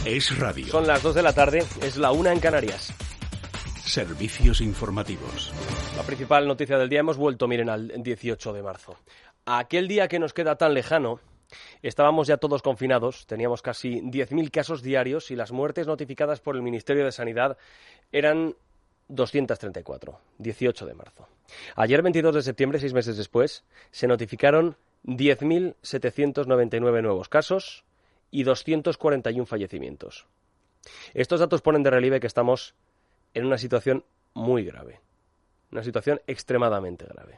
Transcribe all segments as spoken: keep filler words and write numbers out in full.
Es radio. Son las dos de la tarde, es la una en Canarias. Servicios informativos. La principal noticia del día, hemos vuelto, miren, al dieciocho de marzo. Aquel día que nos queda tan lejano, estábamos ya todos confinados, teníamos casi diez mil casos diarios y las muertes notificadas por el Ministerio de Sanidad eran doscientos treinta y cuatro, dieciocho de marzo. Ayer, veintidós de septiembre, seis meses después, se notificaron diez mil setecientos noventa y nueve nuevos casos y doscientos cuarenta y uno fallecimientos. Estos datos ponen de relieve que estamos en una situación muy grave, una situación extremadamente grave.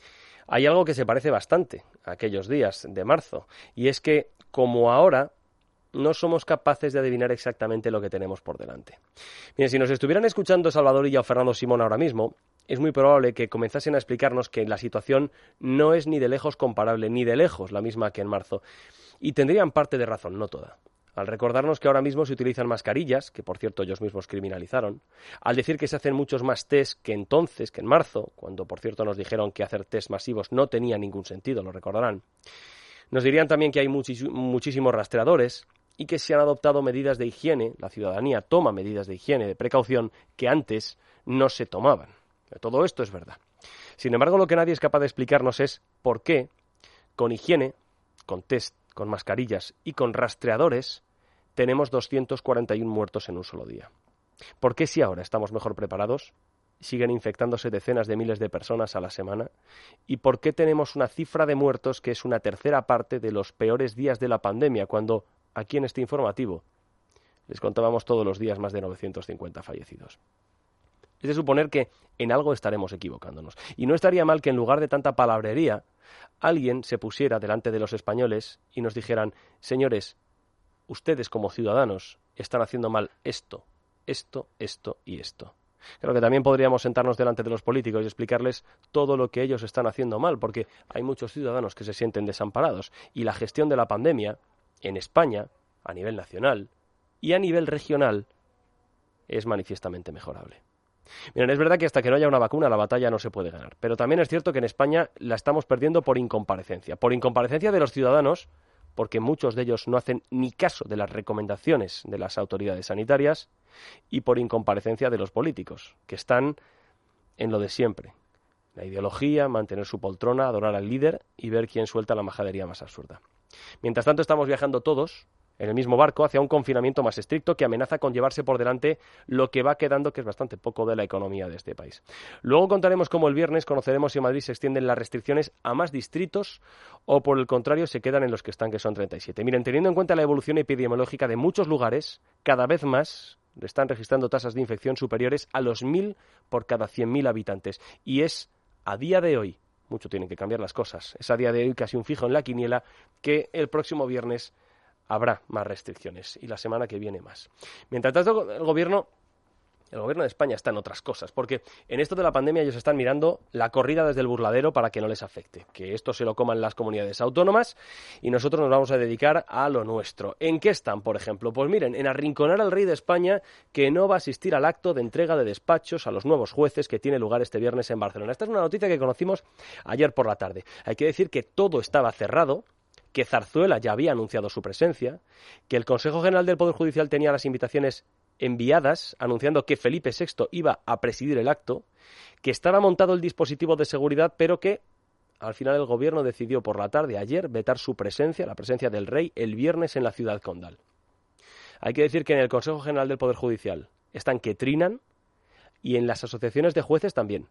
Hay algo que se parece bastante a aquellos días de marzo, y es que, como ahora, no somos capaces de adivinar exactamente lo que tenemos por delante. Miren, si nos estuvieran escuchando Salvador Illa o Fernando Simón ahora mismo, es muy probable que comenzasen a explicarnos que la situación no es ni de lejos comparable, ni de lejos la misma que en marzo. Y tendrían parte de razón, no toda. Al recordarnos que ahora mismo se utilizan mascarillas, que por cierto ellos mismos criminalizaron, al decir que se hacen muchos más test que entonces, que en marzo, cuando por cierto nos dijeron que hacer test masivos no tenía ningún sentido, lo recordarán. Nos dirían también que hay muchis- muchísimos rastreadores y que se han adoptado medidas de higiene, la ciudadanía toma medidas de higiene, de precaución, que antes no se tomaban. Todo esto es verdad. Sin embargo, lo que nadie es capaz de explicarnos es por qué, con higiene, con test, con mascarillas y con rastreadores, tenemos doscientos cuarenta y uno muertos en un solo día. ¿Por qué, si ahora estamos mejor preparados, siguen infectándose decenas de miles de personas a la semana? ¿Y por qué tenemos una cifra de muertos que es una tercera parte de los peores días de la pandemia, cuando aquí en este informativo les contábamos todos los días más de novecientos cincuenta fallecidos? Es de suponer que en algo estaremos equivocándonos. Y no estaría mal que en lugar de tanta palabrería, alguien se pusiera delante de los españoles y nos dijeran: señores, ustedes como ciudadanos están haciendo mal esto, esto, esto y esto. Creo que también podríamos sentarnos delante de los políticos y explicarles todo lo que ellos están haciendo mal, porque hay muchos ciudadanos que se sienten desamparados. Y la gestión de la pandemia en España, a nivel nacional y a nivel regional, es manifiestamente mejorable. Miren, es verdad que hasta que no haya una vacuna la batalla no se puede ganar, pero también es cierto que en España la estamos perdiendo por incomparecencia, por incomparecencia de los ciudadanos, porque muchos de ellos no hacen ni caso de las recomendaciones de las autoridades sanitarias, y por incomparecencia de los políticos, que están en lo de siempre: la ideología, mantener su poltrona, adorar al líder y ver quién suelta la majadería más absurda. Mientras tanto, estamos viajando todos en el mismo barco hacia un confinamiento más estricto que amenaza con llevarse por delante lo que va quedando, que es bastante poco, de la economía de este país. Luego contaremos cómo el viernes conoceremos si en Madrid se extienden las restricciones a más distritos o, por el contrario, se quedan en los que están, que son treinta y siete. Miren, teniendo en cuenta la evolución epidemiológica de muchos lugares, cada vez más están registrando tasas de infección superiores a los mil por cada cien mil habitantes. Y es, a día de hoy, mucho tienen que cambiar las cosas, es a día de hoy casi un fijo en la quiniela que el próximo viernes habrá más restricciones y la semana que viene más. Mientras tanto, el gobierno, el gobierno de España está en otras cosas, porque en esto de la pandemia ellos están mirando la corrida desde el burladero para que no les afecte, que esto se lo coman las comunidades autónomas y nosotros nos vamos a dedicar a lo nuestro. ¿En qué están, por ejemplo? Pues miren, en arrinconar al rey de España, que no va a asistir al acto de entrega de despachos a los nuevos jueces que tiene lugar este viernes en Barcelona. Esta es una noticia que conocimos ayer por la tarde. Hay que decir que todo estaba cerrado, que Zarzuela ya había anunciado su presencia, que el Consejo General del Poder Judicial tenía las invitaciones enviadas anunciando que Felipe sexto iba a presidir el acto, que estaba montado el dispositivo de seguridad, pero que al final el gobierno decidió por la tarde ayer vetar su presencia, la presencia del rey, el viernes en la ciudad condal. Hay que decir que en el Consejo General del Poder Judicial están que trinan y en las asociaciones de jueces también.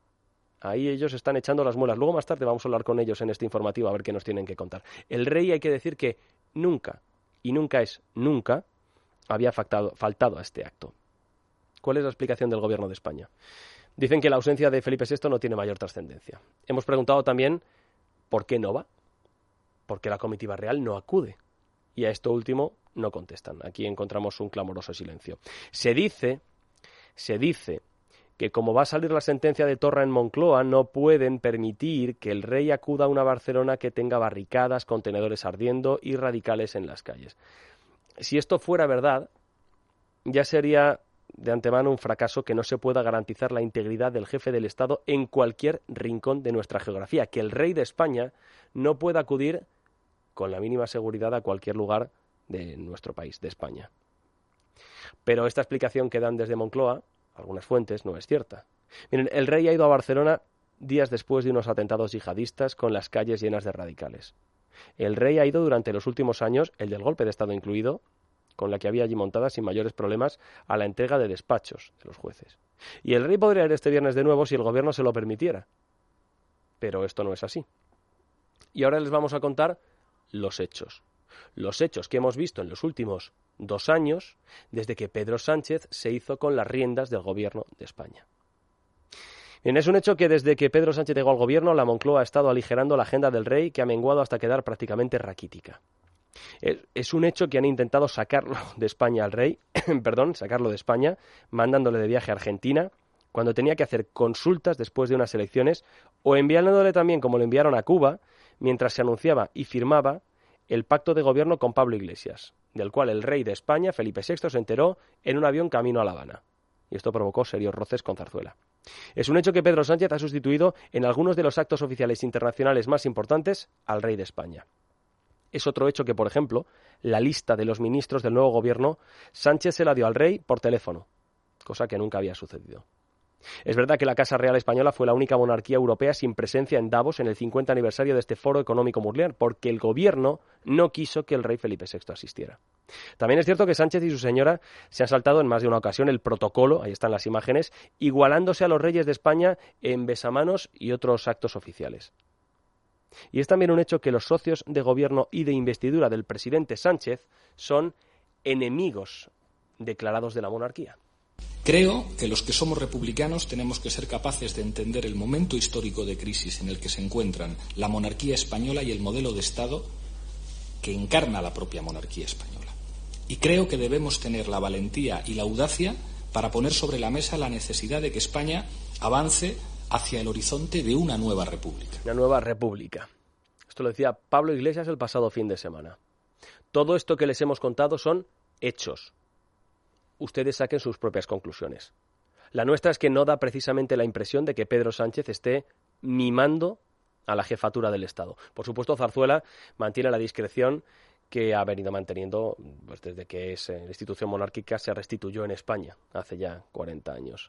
Ahí ellos están echando las muelas. Luego más tarde vamos a hablar con ellos en este informativo a ver qué nos tienen que contar. El rey, hay que decir que nunca, y nunca es nunca, había faltado, faltado a este acto. ¿Cuál es la explicación del gobierno de España? Dicen que la ausencia de Felipe sexto no tiene mayor trascendencia. Hemos preguntado también por qué no va, por qué la comitiva real no acude. Y a esto último no contestan. Aquí encontramos un clamoroso silencio. Se dice, se dice... que como va a salir la sentencia de Torra en Moncloa, no pueden permitir que el rey acuda a una Barcelona que tenga barricadas, contenedores ardiendo y radicales en las calles. Si esto fuera verdad, ya sería de antemano un fracaso que no se pueda garantizar la integridad del jefe del Estado en cualquier rincón de nuestra geografía, que el rey de España no pueda acudir con la mínima seguridad a cualquier lugar de nuestro país, de España. Pero esta explicación que dan desde Moncloa, algunas fuentes, no es cierta. Miren, el rey ha ido a Barcelona días después de unos atentados yihadistas con las calles llenas de radicales. El rey ha ido durante los últimos años, el del golpe de Estado incluido, con la que había allí montada sin mayores problemas, a la entrega de despachos de los jueces. Y el rey podría ir este viernes de nuevo si el gobierno se lo permitiera. Pero esto no es así. Y ahora les vamos a contar los hechos. Los hechos que hemos visto en los últimos dos años, desde que Pedro Sánchez se hizo con las riendas del gobierno de España. Bien, es un hecho que desde que Pedro Sánchez llegó al gobierno, la Moncloa ha estado aligerando la agenda del rey, que ha menguado hasta quedar prácticamente raquítica. Es, es un hecho que han intentado sacarlo de España al rey, perdón, sacarlo de España, mandándole de viaje a Argentina, cuando tenía que hacer consultas después de unas elecciones, o enviándole también, como lo enviaron a Cuba, mientras se anunciaba y firmaba el pacto de gobierno con Pablo Iglesias, del cual el rey de España, Felipe sexto, se enteró en un avión camino a La Habana. Y esto provocó serios roces con Zarzuela. Es un hecho que Pedro Sánchez ha sustituido en algunos de los actos oficiales internacionales más importantes al rey de España. Es otro hecho que, por ejemplo, la lista de los ministros del nuevo gobierno, Sánchez se la dio al rey por teléfono, cosa que nunca había sucedido. Es verdad que la Casa Real Española fue la única monarquía europea sin presencia en Davos en el cincuenta aniversario de este Foro Económico Mundial, porque el gobierno no quiso que el rey Felipe sexto asistiera. También es cierto que Sánchez y su señora se han saltado en más de una ocasión el protocolo, ahí están las imágenes, igualándose a los reyes de España en besamanos y otros actos oficiales. Y es también un hecho que los socios de gobierno y de investidura del presidente Sánchez son enemigos declarados de la monarquía. Creo que los que somos republicanos tenemos que ser capaces de entender el momento histórico de crisis en el que se encuentran la monarquía española y el modelo de Estado que encarna la propia monarquía española. Y creo que debemos tener la valentía y la audacia para poner sobre la mesa la necesidad de que España avance hacia el horizonte de una nueva república. Una nueva república. Esto lo decía Pablo Iglesias el pasado fin de semana. Todo esto que les hemos contado son hechos. Ustedes saquen sus propias conclusiones. La nuestra es que no da precisamente la impresión de que Pedro Sánchez esté mimando a la jefatura del Estado. Por supuesto, Zarzuela mantiene la discreción que ha venido manteniendo pues, desde que es, eh, la institución monárquica se restituyó en España hace ya cuarenta años.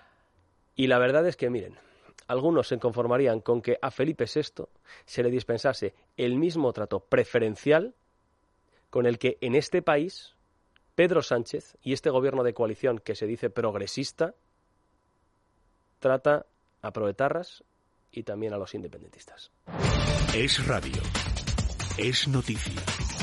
Y la verdad es que, miren, algunos se conformarían con que a Felipe sexto se le dispensase el mismo trato preferencial con el que en este país Pedro Sánchez y este gobierno de coalición que se dice progresista trata a proetarras y también a los independentistas. Es radio. Es noticia.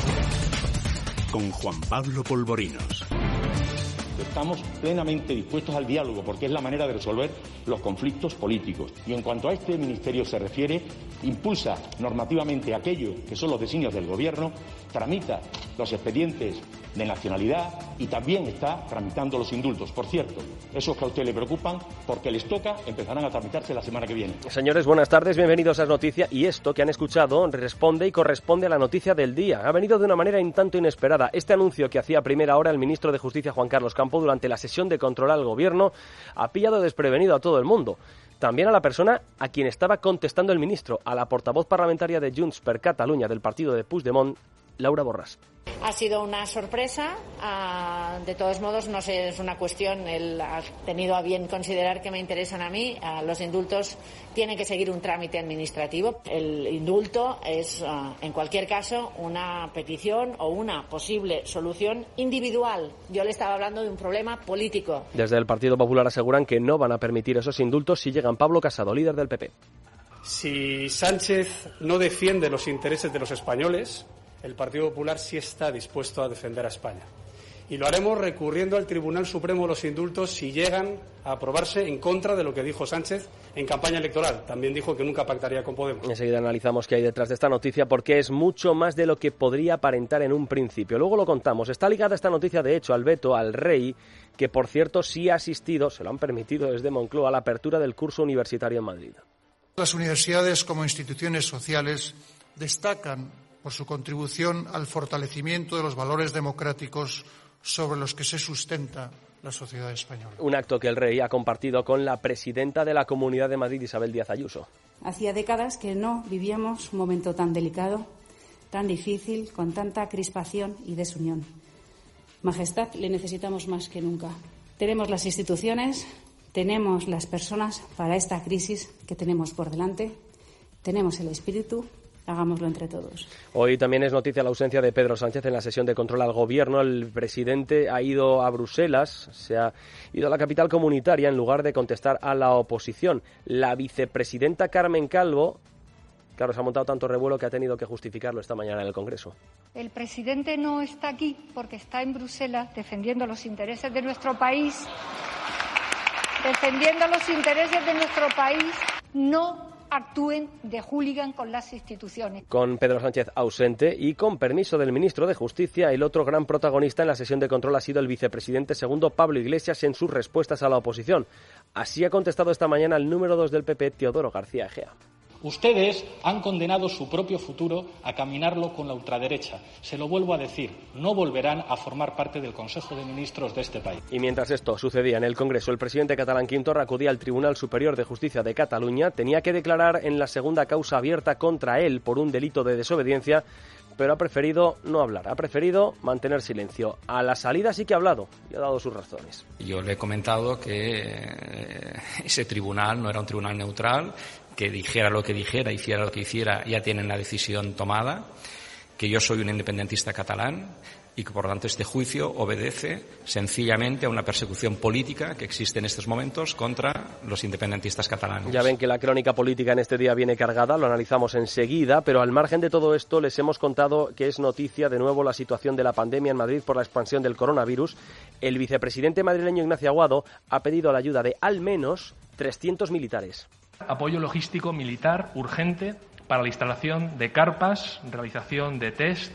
Con Juan Pablo Polvorinos. Estamos plenamente dispuestos al diálogo porque es la manera de resolver los conflictos políticos. Y en cuanto a este ministerio se refiere, impulsa normativamente aquello que son los designios del Gobierno, tramita los expedientes de nacionalidad y también está tramitando los indultos. Por cierto, esos que a usted le preocupan, porque les toca, empezarán a tramitarse la semana que viene. Señores, buenas tardes, bienvenidos a Es Noticia. Y esto que han escuchado responde y corresponde a la noticia del día. Ha venido de una manera un tanto inesperada. Este anuncio que hacía a primera hora el ministro de Justicia, Juan Carlos Campo, durante la sesión de control al Gobierno, ha pillado desprevenido a todo el mundo. También a la persona a quien estaba contestando el ministro, a la portavoz parlamentaria de Junts per Catalunya del partido de Puigdemont, Laura Borràs. Ha sido una sorpresa, uh, de todos modos no sé, es una cuestión, él ha tenido a bien considerar que me interesan a mí, uh, los indultos tienen que seguir un trámite administrativo, el indulto es uh, en cualquier caso una petición o una posible solución individual, yo le estaba hablando de un problema político. Desde el Partido Popular aseguran que no van a permitir esos indultos si llegan Pablo Casado, líder del P P. Si Sánchez no defiende los intereses de los españoles, el Partido Popular sí está dispuesto a defender a España. Y lo haremos recurriendo al Tribunal Supremo los indultos si llegan a aprobarse en contra de lo que dijo Sánchez en campaña electoral. También dijo que nunca pactaría con Podemos. Enseguida analizamos qué hay detrás de esta noticia porque es mucho más de lo que podría aparentar en un principio. Luego lo contamos. Está ligada esta noticia, de hecho, al veto al rey, que por cierto sí ha asistido, se lo han permitido desde Moncloa, a la apertura del curso universitario en Madrid. Las universidades como instituciones sociales destacan por su contribución al fortalecimiento de los valores democráticos sobre los que se sustenta la sociedad española. Un acto que el rey ha compartido con la presidenta de la Comunidad de Madrid, Isabel Díaz Ayuso. Hacía décadas que no vivíamos un momento tan delicado, tan difícil, con tanta crispación y desunión. Majestad, le necesitamos más que nunca. Tenemos las instituciones, tenemos las personas para esta crisis que tenemos por delante, tenemos el espíritu. Hagámoslo entre todos. Hoy también es noticia la ausencia de Pedro Sánchez en la sesión de control al Gobierno. El presidente ha ido a Bruselas, se ha ido a la capital comunitaria en lugar de contestar a la oposición. La vicepresidenta Carmen Calvo, claro, se ha montado tanto revuelo que ha tenido que justificarlo esta mañana en el Congreso. El presidente no está aquí porque está en Bruselas defendiendo los intereses de nuestro país, defendiendo los intereses de nuestro país, no actúen de hooligan con las instituciones. Con Pedro Sánchez ausente y con permiso del ministro de Justicia, el otro gran protagonista en la sesión de control ha sido el vicepresidente segundo Pablo Iglesias en sus respuestas a la oposición. Así ha contestado esta mañana el número dos del P P, Teodoro García Egea. Ustedes han condenado su propio futuro a caminarlo con la ultraderecha. Se lo vuelvo a decir, no volverán a formar parte del Consejo de Ministros de este país. Y mientras esto sucedía en el Congreso, el presidente catalán Quim Torra acudía al Tribunal Superior de Justicia de Cataluña. Tenía que declarar en la segunda causa abierta contra él por un delito de desobediencia, pero ha preferido no hablar, ha preferido mantener silencio. A la salida sí que ha hablado y ha dado sus razones. Yo le he comentado que ese tribunal no era un tribunal neutral, que dijera lo que dijera, hiciera lo que hiciera, ya tienen la decisión tomada, que yo soy un independentista catalán y que, por lo tanto, este juicio obedece sencillamente a una persecución política que existe en estos momentos contra los independentistas catalanes. Ya ven que la crónica política en este día viene cargada, lo analizamos enseguida, pero al margen de todo esto les hemos contado que es noticia de nuevo la situación de la pandemia en Madrid por la expansión del coronavirus. El vicepresidente madrileño Ignacio Aguado ha pedido la ayuda de al menos trescientos militares. Apoyo logístico militar urgente para la instalación de carpas, realización de test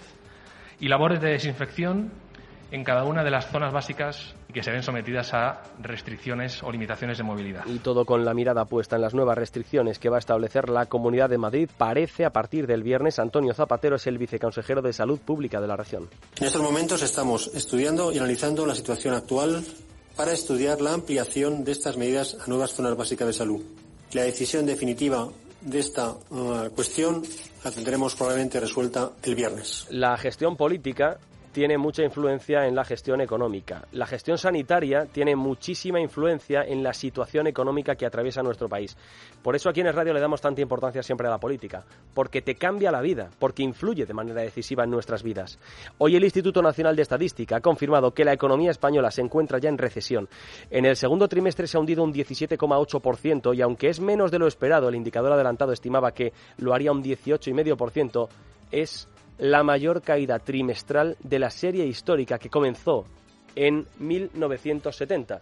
y labores de desinfección en cada una de las zonas básicas y que se ven sometidas a restricciones o limitaciones de movilidad. Y todo con la mirada puesta en las nuevas restricciones que va a establecer la Comunidad de Madrid. Parece a partir del viernes. Antonio Zapatero es el viceconsejero de Salud Pública de la región. En estos momentos estamos estudiando y analizando la situación actual para estudiar la ampliación de estas medidas a nuevas zonas básicas de salud. La decisión definitiva de esta uh, cuestión la tendremos probablemente resuelta el viernes. La gestión política tiene mucha influencia en la gestión económica. La gestión sanitaria tiene muchísima influencia en la situación económica que atraviesa nuestro país. Por eso aquí en el radio le damos tanta importancia siempre a la política, porque te cambia la vida, porque influye de manera decisiva en nuestras vidas. Hoy el Instituto Nacional de Estadística ha confirmado que la economía española se encuentra ya en recesión. En el segundo trimestre se ha hundido un diecisiete coma ocho por ciento y aunque es menos de lo esperado, el indicador adelantado estimaba que lo haría un dieciocho coma cinco por ciento, es la mayor caída trimestral de la serie histórica que comenzó en mil novecientos setenta.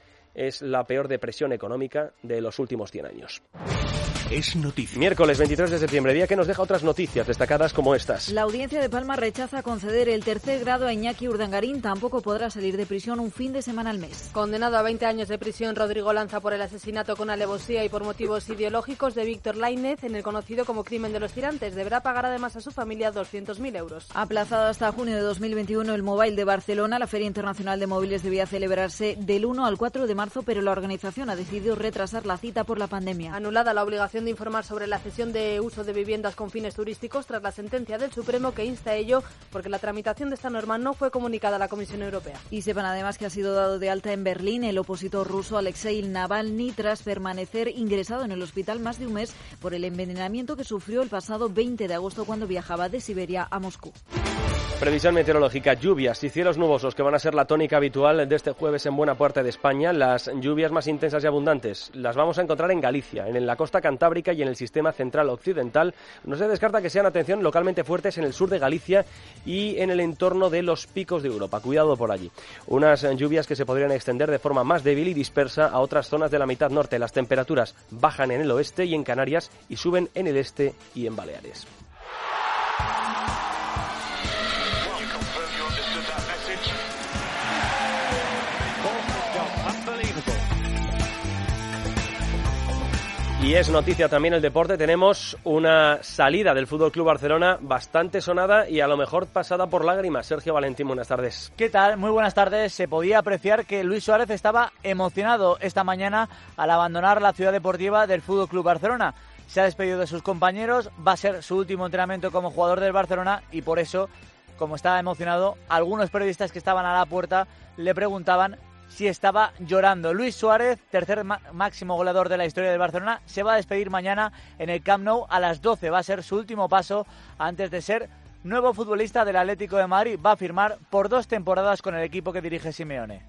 Es la peor depresión económica de los últimos cien años. Es noticia. Miércoles veintitrés de septiembre, día que nos deja otras noticias destacadas como estas. La Audiencia de Palma rechaza conceder el tercer grado a Iñaki Urdangarín. Tampoco podrá salir de prisión un fin de semana al mes. Condenado a veinte años de prisión, Rodrigo Lanza por el asesinato con alevosía y por motivos ideológicos de Víctor Lainez en el conocido como crimen de los tirantes. Deberá pagar además a su familia doscientos mil euros. Aplazado hasta junio de dos mil veintiuno el Mobile de Barcelona. La Feria Internacional de Móviles debía celebrarse del uno al cuatro de marzo, pero la organización ha decidido retrasar la cita por la pandemia. Anulada la obligación de informar sobre la cesión de uso de viviendas con fines turísticos tras la sentencia del Supremo que insta a ello porque la tramitación de esta norma no fue comunicada a la Comisión Europea. Y sepan además que ha sido dado de alta en Berlín el opositor ruso Alexei Navalny tras permanecer ingresado en el hospital más de un mes por el envenenamiento que sufrió el pasado veinte de agosto cuando viajaba de Siberia a Moscú. Previsión meteorológica, lluvias y cielos nubosos que van a ser la tónica habitual de este jueves en buena parte de España. Las lluvias más intensas y abundantes las vamos a encontrar en Galicia, en la costa cantábrica y en el sistema central occidental. No se descarta que sean, atención, localmente fuertes en el sur de Galicia y en el entorno de los picos de Europa. Cuidado por allí. Unas lluvias que se podrían extender de forma más débil y dispersa a otras zonas de la mitad norte. Las temperaturas bajan en el oeste y en Canarias y suben en el este y en Baleares. Y es noticia también el deporte. Tenemos una salida del F C Barcelona bastante sonada y a lo mejor pasada por lágrimas. Sergio Valentín, buenas tardes. ¿Qué tal? Muy buenas tardes. Se podía apreciar que Luis Suárez estaba emocionado esta mañana al abandonar la ciudad deportiva del F C Barcelona. Se ha despedido de sus compañeros, va a ser su último entrenamiento como jugador del Barcelona y por eso como estaba emocionado, algunos periodistas que estaban a la puerta le preguntaban si estaba llorando. Luis Suárez, tercer máximo goleador de la historia del Barcelona, se va a despedir mañana en el Camp Nou a las doce. Va a ser su último paso antes de ser nuevo futbolista del Atlético de Madrid. Va a firmar por dos temporadas con el equipo que dirige Simeone.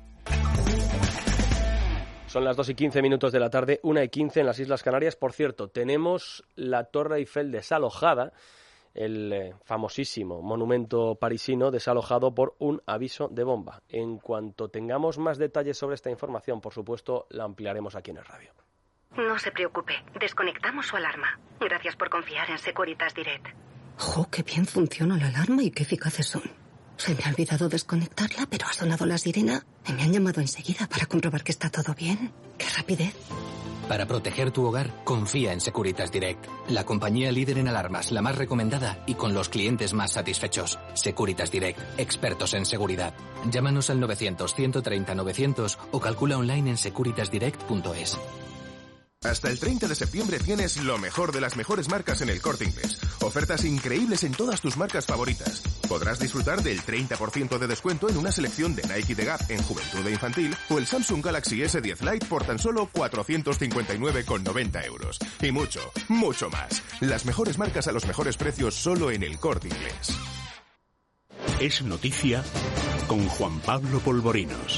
Son las dos y quince minutos de la tarde, una y quince en las Islas Canarias. Por cierto, tenemos la Torre Eiffel desalojada, el eh, famosísimo monumento parisino desalojado por un aviso de bomba. En cuanto tengamos más detalles sobre esta información, por supuesto, la ampliaremos aquí en el radio. No se preocupe, desconectamos su alarma. Gracias por confiar en Securitas Direct. ¡Oh, qué bien funciona la alarma y qué eficaces son! Se me ha olvidado desconectarla, pero ha sonado la sirena y me han llamado enseguida para comprobar que está todo bien. ¡Qué rapidez! Para proteger tu hogar, confía en Securitas Direct, la compañía líder en alarmas, la más recomendada y con los clientes más satisfechos. Securitas Direct, expertos en seguridad. Llámanos al novecientos, ciento treinta, novecientos o calcula online en securitas direct punto es. Hasta el treinta de septiembre tienes lo mejor de las mejores marcas en el Corte Inglés. Ofertas increíbles en todas tus marcas favoritas. Podrás disfrutar del treinta por ciento de descuento en una selección de Nike y de Gap en juventud e infantil o el Samsung Galaxy ese diez Lite por tan solo cuatrocientos cincuenta y nueve con noventa euros. Y mucho, mucho más. Las mejores marcas a los mejores precios solo en el Corte Inglés. Es noticia con Juan Pablo Polvorinos.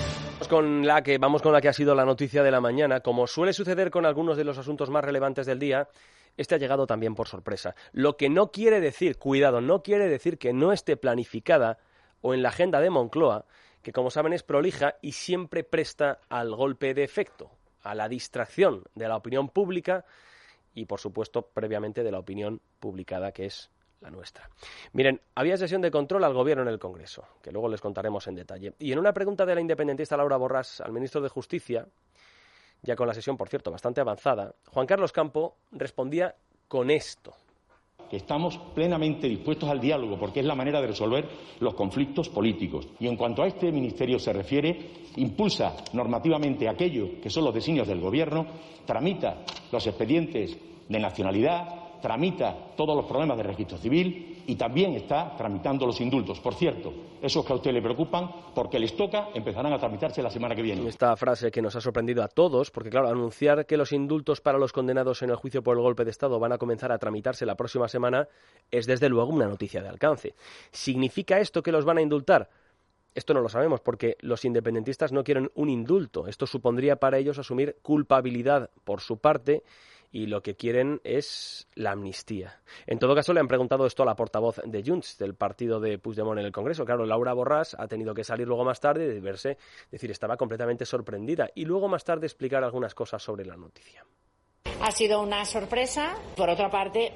Con la que, vamos con la que ha sido la noticia de la mañana. Como suele suceder con algunos de los asuntos más relevantes del día, este ha llegado también por sorpresa. Lo que no quiere decir, cuidado, no quiere decir que no esté planificada o en la agenda de Moncloa, que como saben es prolija y siempre presta al golpe de efecto, a la distracción de la opinión pública y, por supuesto, previamente de la opinión publicada, que es la nuestra. Miren, había sesión de control al Gobierno en el Congreso, que luego les contaremos en detalle. Y en una pregunta de la independentista Laura Borràs al ministro de Justicia, ya con la sesión, por cierto, bastante avanzada, Juan Carlos Campo respondía con esto. Que estamos plenamente dispuestos al diálogo porque es la manera de resolver los conflictos políticos. Y en cuanto a este ministerio se refiere, impulsa normativamente aquello que son los designios del Gobierno, tramita los expedientes de nacionalidad, tramita todos los problemas de registro civil y también está tramitando los indultos. Por cierto, esos que a usted le preocupan, porque les toca, empezarán a tramitarse la semana que viene. Esta frase que nos ha sorprendido a todos, porque claro, anunciar que los indultos para los condenados en el juicio por el golpe de Estado van a comenzar a tramitarse la próxima semana es desde luego una noticia de alcance. ¿Significa esto que los van a indultar? Esto no lo sabemos porque los independentistas no quieren un indulto. Esto supondría para ellos asumir culpabilidad por su parte y lo que quieren es la amnistía. En todo caso, le han preguntado esto a la portavoz de Junts, del partido de Puigdemont en el Congreso. Claro, Laura Borràs ha tenido que salir luego más tarde y verse, decir, estaba completamente sorprendida y luego más tarde explicar algunas cosas sobre la noticia. Ha sido una sorpresa. Por otra parte,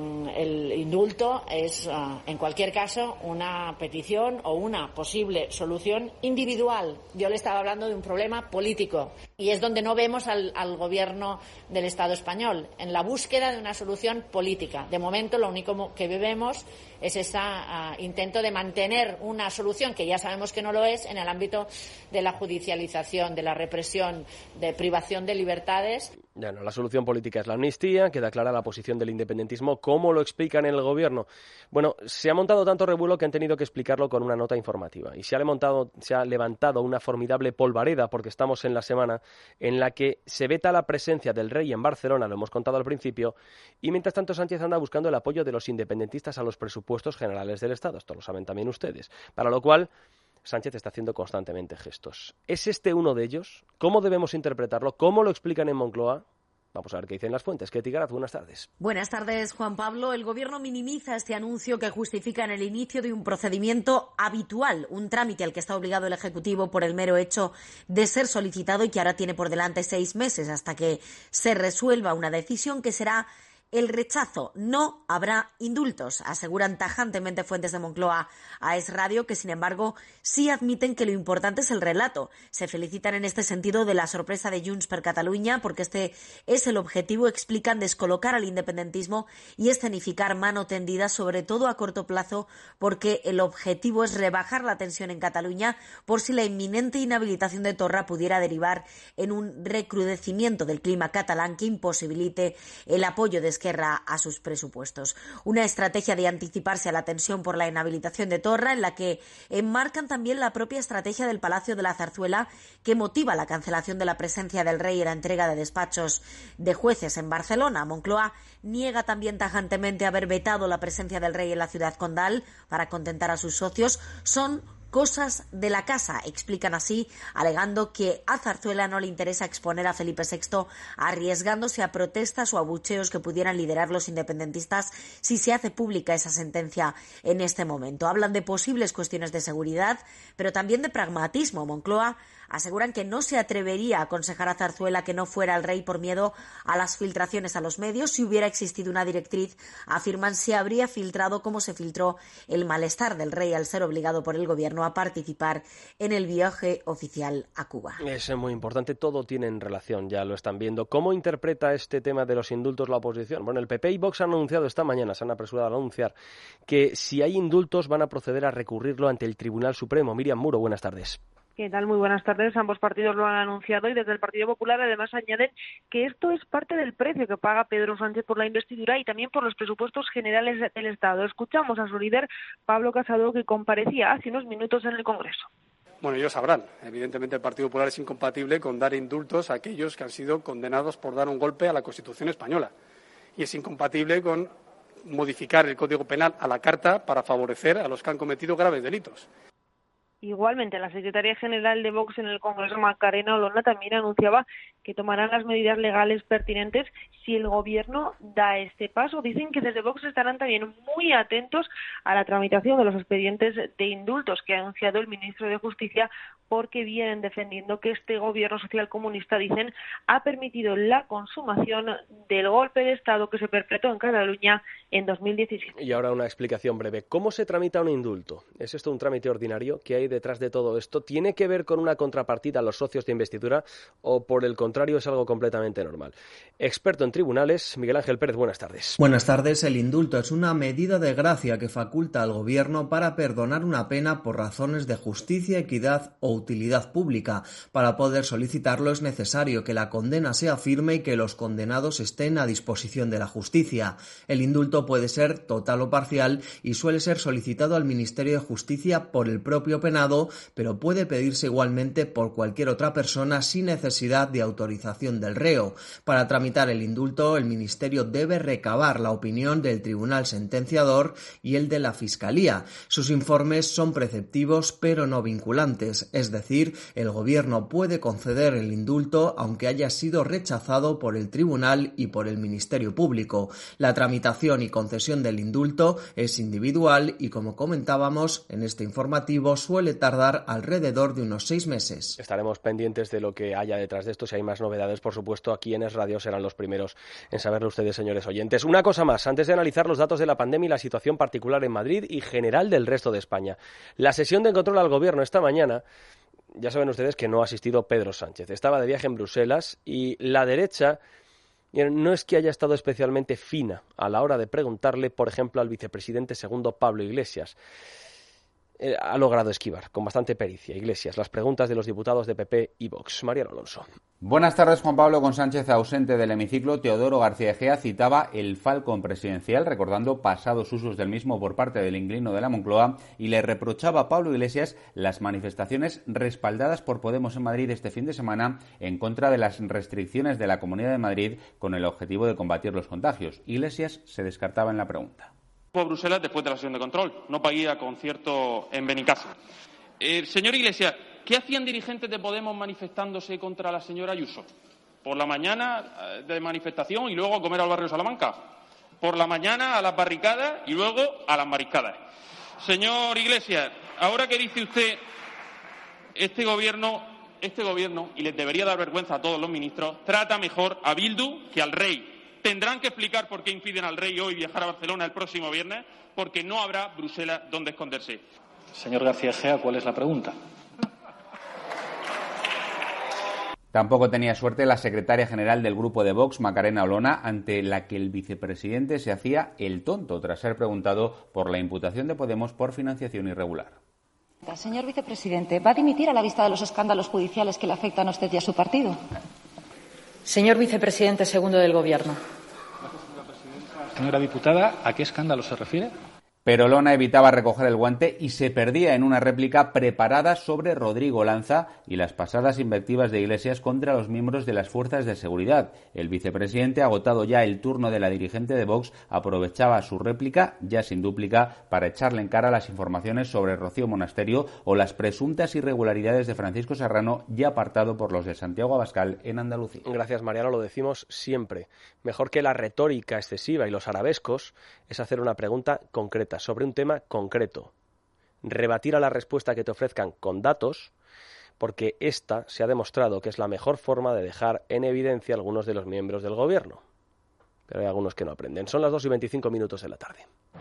el indulto es, en cualquier caso, una petición o una posible solución individual. Yo le estaba hablando de un problema político y es donde no vemos al, al Gobierno del Estado español, en la búsqueda de una solución política. De momento, lo único que vemos es ese uh, intento de mantener una solución que ya sabemos que no lo es en el ámbito de la judicialización, de la represión, de privación de libertades. Ya no, la solución política es la amnistía, queda clara la posición del independentismo. ¿Cómo lo explican en el Gobierno? Bueno, se ha montado tanto revuelo que han tenido que explicarlo con una nota informativa. Y se ha, montado, se ha levantado una formidable polvareda, porque estamos en la semana en la que se veta la presencia del rey en Barcelona, lo hemos contado al principio, y mientras tanto Sánchez anda buscando el apoyo de los independentistas a los presupuestos generales del Estado. Esto lo saben también ustedes. Para lo cual, Sánchez está haciendo constantemente gestos. ¿Es este uno de ellos? ¿Cómo debemos interpretarlo? ¿Cómo lo explican en Moncloa? Vamos a ver qué dicen las fuentes. Ketty Garat, buenas tardes. Buenas tardes, Juan Pablo. El Gobierno minimiza este anuncio que justifica en el inicio de un procedimiento habitual, un trámite al que está obligado el Ejecutivo por el mero hecho de ser solicitado y que ahora tiene por delante seis meses hasta que se resuelva una decisión que será el rechazo. No habrá indultos, aseguran tajantemente fuentes de Moncloa a Es Radio, que sin embargo sí admiten que lo importante es el relato. Se felicitan en este sentido de la sorpresa de Junts per Catalunya, porque este es el objetivo, explican, descolocar al independentismo y escenificar mano tendida, sobre todo a corto plazo, porque el objetivo es rebajar la tensión en Cataluña por si la inminente inhabilitación de Torra pudiera derivar en un recrudecimiento del clima catalán que imposibilite el apoyo de Esquerra a sus presupuestos. Una estrategia de anticiparse a la tensión por la inhabilitación de Torra, en la que enmarcan también la propia estrategia del Palacio de la Zarzuela, que motiva la cancelación de la presencia del rey y la entrega de despachos de jueces en Barcelona. Moncloa niega también tajantemente haber vetado la presencia del rey en la ciudad condal para contentar a sus socios. Son cosas de la casa, explican así, alegando que a Zarzuela no le interesa exponer a Felipe sexto, arriesgándose a protestas o abucheos que pudieran liderar los independentistas si se hace pública esa sentencia en este momento. Hablan de posibles cuestiones de seguridad, pero también de pragmatismo. Moncloa aseguran que no se atrevería a aconsejar a Zarzuela que no fuera el rey por miedo a las filtraciones a los medios. Si hubiera existido una directriz, afirman, se habría filtrado como se filtró el malestar del rey al ser obligado por el gobierno a participar en el viaje oficial a Cuba. Es muy importante, todo tiene en relación, ya lo están viendo. ¿Cómo interpreta este tema de los indultos la oposición? Bueno, el P P y Vox han anunciado esta mañana, se han apresurado a anunciar, que si hay indultos van a proceder a recurrirlo ante el Tribunal Supremo. Miriam Muro, buenas tardes. ¿Qué tal? Muy buenas tardes. Ambos partidos lo han anunciado y desde el Partido Popular además añaden que esto es parte del precio que paga Pedro Sánchez por la investidura y también por los presupuestos generales del Estado. Escuchamos a su líder, Pablo Casado, que comparecía hace unos minutos en el Congreso. Bueno, ellos sabrán. Evidentemente el Partido Popular es incompatible con dar indultos a aquellos que han sido condenados por dar un golpe a la Constitución española. Y es incompatible con modificar el Código Penal a la carta para favorecer a los que han cometido graves delitos. Igualmente, la secretaria general de Vox en el Congreso, Macarena Olona, también anunciaba que tomarán las medidas legales pertinentes si el Gobierno da este paso. Dicen que desde Vox estarán también muy atentos a la tramitación de los expedientes de indultos que ha anunciado el ministro de Justicia, porque vienen defendiendo que este Gobierno socialcomunista, dicen, ha permitido la consumación del golpe de Estado que se perpetró en Cataluña en dos mil diecisiete. Y ahora una explicación breve. ¿Cómo se tramita un indulto? ¿Es esto un trámite ordinario? ¿Qué hay detrás de todo esto? ¿Tiene que ver con una contrapartida a los socios de investidura o por el contrario es algo completamente normal? Experto en tribunales, Miguel Ángel Pérez, buenas tardes. Buenas tardes. El indulto es una medida de gracia que faculta al Gobierno para perdonar una pena por razones de justicia, equidad o utilidad pública. Para poder solicitarlo es necesario que la condena sea firme y que los condenados estén a disposición de la justicia. El indulto puede ser total o parcial y suele ser solicitado al Ministerio de Justicia por el propio penado, pero puede pedirse igualmente por cualquier otra persona sin necesidad de autorización del reo. Para tramitar el indulto, el Ministerio debe recabar la opinión del tribunal sentenciador y el de la Fiscalía. Sus informes son preceptivos pero no vinculantes, es decir, el Gobierno puede conceder el indulto aunque haya sido rechazado por el tribunal y por el Ministerio Público. La tramitación y concesión del indulto es individual y, como comentábamos en este informativo, suele tardar alrededor de unos seis meses. Estaremos pendientes de lo que haya detrás de esto. Si hay más novedades, por supuesto, aquí en Es Radio serán los primeros en saberlo ustedes, señores oyentes. Una cosa más, antes de analizar los datos de la pandemia y la situación particular en Madrid y general del resto de España. La sesión de control al Gobierno esta mañana, ya saben ustedes que no ha asistido Pedro Sánchez. Estaba de viaje en Bruselas y la derecha no es que haya estado especialmente fina a la hora de preguntarle, por ejemplo, al vicepresidente segundo Pablo Iglesias. Eh, ha logrado esquivar con bastante pericia, Iglesias, las preguntas de los diputados de P P y Vox. Mariano Alonso. Buenas tardes, Juan Pablo. Con Sánchez ausente del hemiciclo, Teodoro García Egea citaba el falcon presidencial, recordando pasados usos del mismo por parte del inquilino de la Moncloa, y le reprochaba a Pablo Iglesias las manifestaciones respaldadas por Podemos en Madrid este fin de semana en contra de las restricciones de la Comunidad de Madrid con el objetivo de combatir los contagios. Iglesias se descartaba en la pregunta. A Bruselas después de la sesión de control, no para ir a concierto en Benicasa. Eh, señor Iglesias, ¿qué hacían dirigentes de Podemos manifestándose contra la señora Ayuso? Por la mañana de manifestación y luego a comer al barrio Salamanca. Por la mañana a las barricadas y luego a las mariscadas. Señor Iglesias, ahora que dice usted, este gobierno, este gobierno, y les debería dar vergüenza a todos los ministros, trata mejor a Bildu que al rey. Tendrán que explicar por qué impiden al rey hoy viajar a Barcelona el próximo viernes, porque no habrá Bruselas donde esconderse. Señor García Egea, ¿cuál es la pregunta? Tampoco tenía suerte la secretaria general del grupo de Vox, Macarena Olona, ante la que el vicepresidente se hacía el tonto tras ser preguntado por la imputación de Podemos por financiación irregular. Señor vicepresidente, ¿va a dimitir a la vista de los escándalos judiciales que le afectan a usted y a su partido? Señor vicepresidente segundo del Gobierno. Señora diputada, ¿a qué escándalo se refiere? Pero Olona evitaba recoger el guante y se perdía en una réplica preparada sobre Rodrigo Lanza y las pasadas invectivas de Iglesias contra los miembros de las fuerzas de seguridad. El vicepresidente, agotado ya el turno de la dirigente de Vox, aprovechaba su réplica, ya sin dúplica, para echarle en cara las informaciones sobre Rocío Monasterio o las presuntas irregularidades de Francisco Serrano, ya apartado por los de Santiago Abascal en Andalucía. Gracias, Mariano, lo decimos siempre. Mejor que la retórica excesiva y los arabescos es hacer una pregunta concreta sobre un tema concreto, rebatir a la respuesta que te ofrezcan con datos, porque esta se ha demostrado que es la mejor forma de dejar en evidencia a algunos de los miembros del gobierno. Pero hay algunos que no aprenden. Son las dos y veinticinco minutos de la tarde.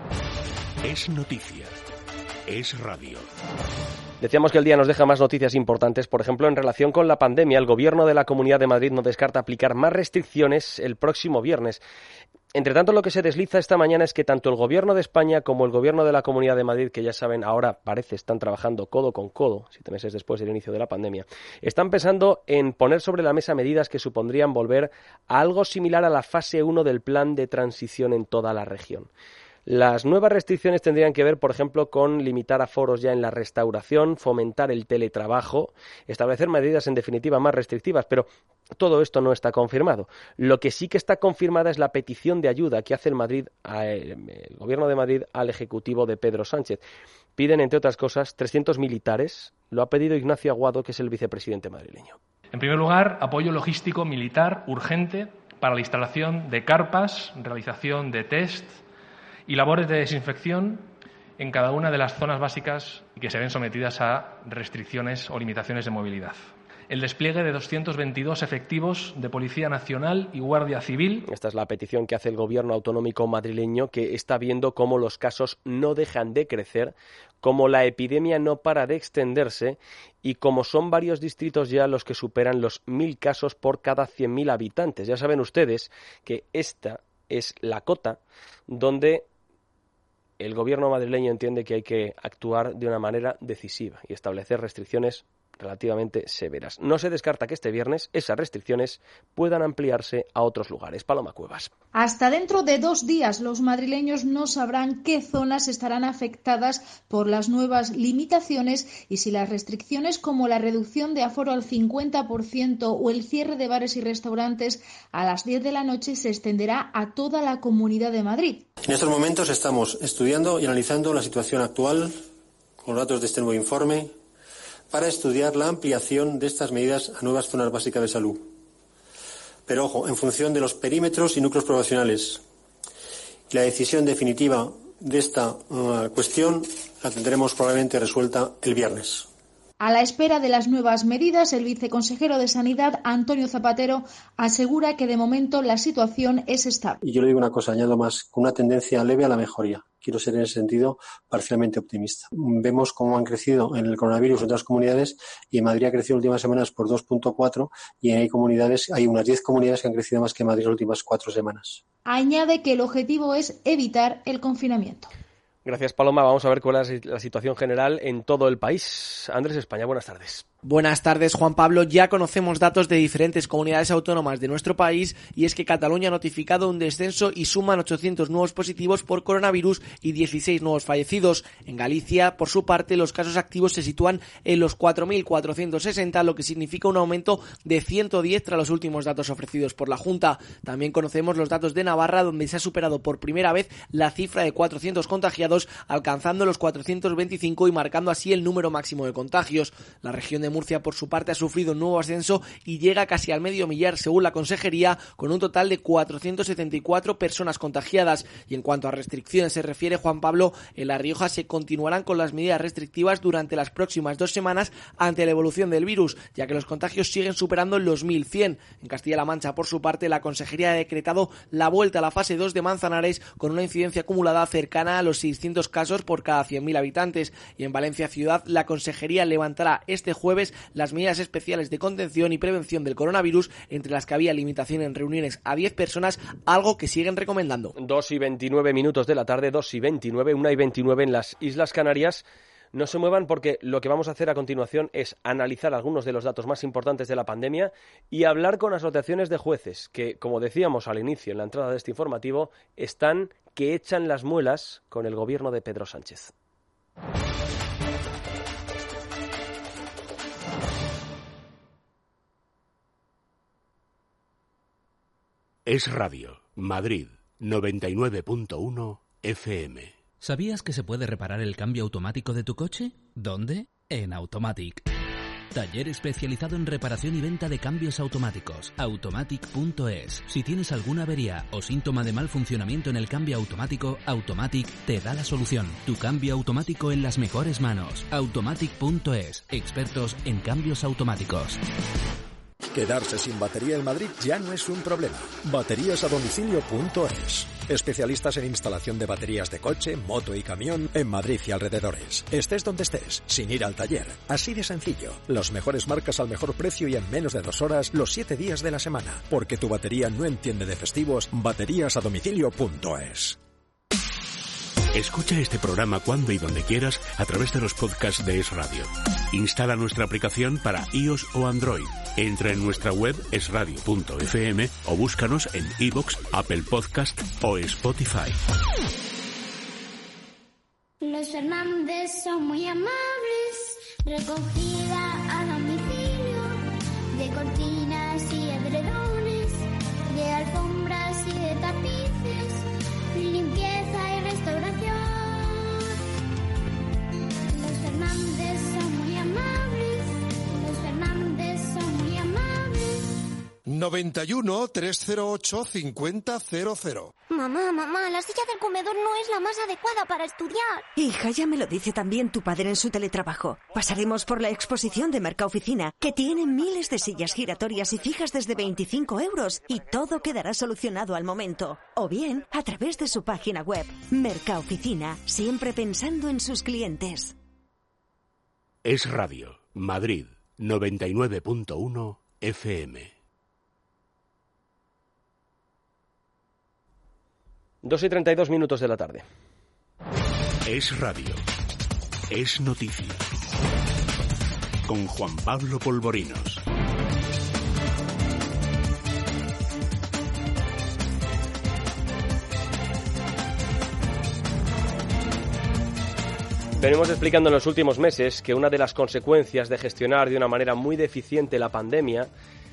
Es noticia. Es radio. Decíamos que el día nos deja más noticias importantes. Por ejemplo, en relación con la pandemia, el Gobierno de la Comunidad de Madrid no descarta aplicar más restricciones el próximo viernes. Entre tanto, lo que se desliza esta mañana es que tanto el Gobierno de España como el Gobierno de la Comunidad de Madrid, que ya saben, ahora parece están trabajando codo con codo, siete meses después del inicio de la pandemia, están pensando en poner sobre la mesa medidas que supondrían volver a algo similar a la fase uno del plan de transición en toda la región. Las nuevas restricciones tendrían que ver, por ejemplo, con limitar aforos ya en la restauración, fomentar el teletrabajo, establecer medidas, en definitiva, más restrictivas, pero todo esto no está confirmado. Lo que sí que está confirmada es la petición de ayuda que hace el, Madrid, el Gobierno de Madrid al Ejecutivo de Pedro Sánchez. Piden, entre otras cosas, trescientos militares. Lo ha pedido Ignacio Aguado, que es el vicepresidente madrileño. En primer lugar, apoyo logístico militar urgente para la instalación de carpas, realización de test y labores de desinfección en cada una de las zonas básicas y que se ven sometidas a restricciones o limitaciones de movilidad. El despliegue de doscientos veintidós efectivos de Policía Nacional y Guardia Civil. Esta es la petición que hace el Gobierno autonómico madrileño, que está viendo cómo los casos no dejan de crecer, cómo la epidemia no para de extenderse y como son varios distritos ya los que superan los mil casos por cada cien mil habitantes. Ya saben ustedes que esta es la cota donde el Gobierno madrileño entiende que hay que actuar de una manera decisiva y establecer restricciones relativamente severas. No se descarta que este viernes esas restricciones puedan ampliarse a otros lugares. Paloma Cuevas. Hasta dentro de dos días los madrileños no sabrán qué zonas estarán afectadas por las nuevas limitaciones y si las restricciones como la reducción de aforo al cincuenta por ciento o el cierre de bares y restaurantes a las diez de la noche se extenderá a toda la Comunidad de Madrid. En estos momentos estamos estudiando y analizando la situación actual con los datos de este nuevo informe para estudiar la ampliación de estas medidas a nuevas zonas básicas de salud. Pero ojo, en función de los perímetros y núcleos poblacionales. La decisión definitiva de esta uh, cuestión la tendremos probablemente resuelta el viernes. A la espera de las nuevas medidas, el viceconsejero de Sanidad, Antonio Zapatero, asegura que de momento la situación es estable. Y yo le digo una cosa, añado más, con una tendencia leve a la mejoría. Quiero ser en ese sentido parcialmente optimista. Vemos cómo han crecido en el coronavirus en otras comunidades y en Madrid ha crecido en las últimas semanas por dos punto cuatro y hay comunidades, hay unas diez comunidades que han crecido más que Madrid en las últimas cuatro semanas. Añade que el objetivo es evitar el confinamiento. Gracias, Paloma. Vamos a ver cuál es la situación general en todo el país. Andrés España, buenas tardes. Buenas tardes, Juan Pablo. Ya conocemos datos de diferentes comunidades autónomas de nuestro país y es que Cataluña ha notificado un descenso y suman ochocientos nuevos positivos por coronavirus y dieciséis nuevos fallecidos. En Galicia, por su parte, los casos activos se sitúan en los cuatro mil cuatrocientos sesenta, lo que significa un aumento de ciento diez tras los últimos datos ofrecidos por la Junta. También conocemos los datos de Navarra, donde se ha superado por primera vez la cifra de cuatrocientos contagiados, alcanzando los cuatrocientos veinticinco y marcando así el número máximo de contagios. La región de Murcia, por su parte, ha sufrido un nuevo ascenso y llega casi al medio millar, según la Consejería, con un total de cuatrocientos setenta y cuatro personas contagiadas. Y en cuanto a restricciones se refiere, Juan Pablo, en La Rioja se continuarán con las medidas restrictivas durante las próximas dos semanas ante la evolución del virus, ya que los contagios siguen superando los mil cien. En Castilla-La Mancha, por su parte, la Consejería ha decretado la vuelta a la fase dos de Manzanares con una incidencia acumulada cercana a los seiscientos casos por cada cien mil habitantes. Y en Valencia Ciudad, la Consejería levantará este jueves las medidas especiales de contención y prevención del coronavirus, entre las que había limitación en reuniones a diez personas, algo que siguen recomendando. dos y veintinueve minutos de la tarde, dos y veintinueve, una y veintinueve en las Islas Canarias. No se muevan porque lo que vamos a hacer a continuación es analizar algunos de los datos más importantes de la pandemia y hablar con asociaciones de jueces que, como decíamos al inicio en la entrada de este informativo, están que echan las muelas con el gobierno de Pedro Sánchez. Es Radio, Madrid, noventa y nueve punto uno F M. ¿Sabías que se puede reparar el cambio automático de tu coche? ¿Dónde? En Automatic. Taller especializado en reparación y venta de cambios automáticos. Automatic punto es. Si tienes alguna avería o síntoma de mal funcionamiento en el cambio automático, Automatic te da la solución. Tu cambio automático en las mejores manos. Automatic punto es. Expertos en cambios automáticos. Quedarse sin batería en Madrid ya no es un problema. baterías a domicilio punto es. Especialistas en instalación de baterías de coche, moto y camión en Madrid y alrededores. Estés donde estés, sin ir al taller. Así de sencillo. Las mejores marcas al mejor precio y en menos de dos horas, los siete días de la semana. Porque tu batería no entiende de festivos, baterías a domicilio punto es. Escucha este programa cuando y donde quieras a través de los podcasts de Es Radio. Instala nuestra aplicación para iOS o Android. Entra en nuestra web es radio punto f m o búscanos en iVoox, Apple Podcast o Spotify. Los Fernández son muy amables, recogida a domicilio, de cortinas y edredones, de alfombras y de tapices, limpieza y restauración. Los Fernández son muy amables, los Fernández son muy amables. noventa y uno, trescientos ocho, cincuenta cero cero. Mamá, mamá, la silla del comedor no es la más adecuada para estudiar. Hija, ya me lo dice también tu padre en su teletrabajo. Pasaremos por la exposición de Mercaoficina, que tiene miles de sillas giratorias y fijas desde veinticinco euros, y todo quedará solucionado al momento. O bien, a través de su página web. Mercaoficina, siempre pensando en sus clientes. Es Radio, Madrid, noventa y nueve punto uno F M. dos y treinta y dos minutos de la tarde. Es Radio. Es Noticia. Con Juan Pablo Polvorinos. Venimos explicando en los últimos meses que una de las consecuencias de gestionar de una manera muy deficiente la pandemia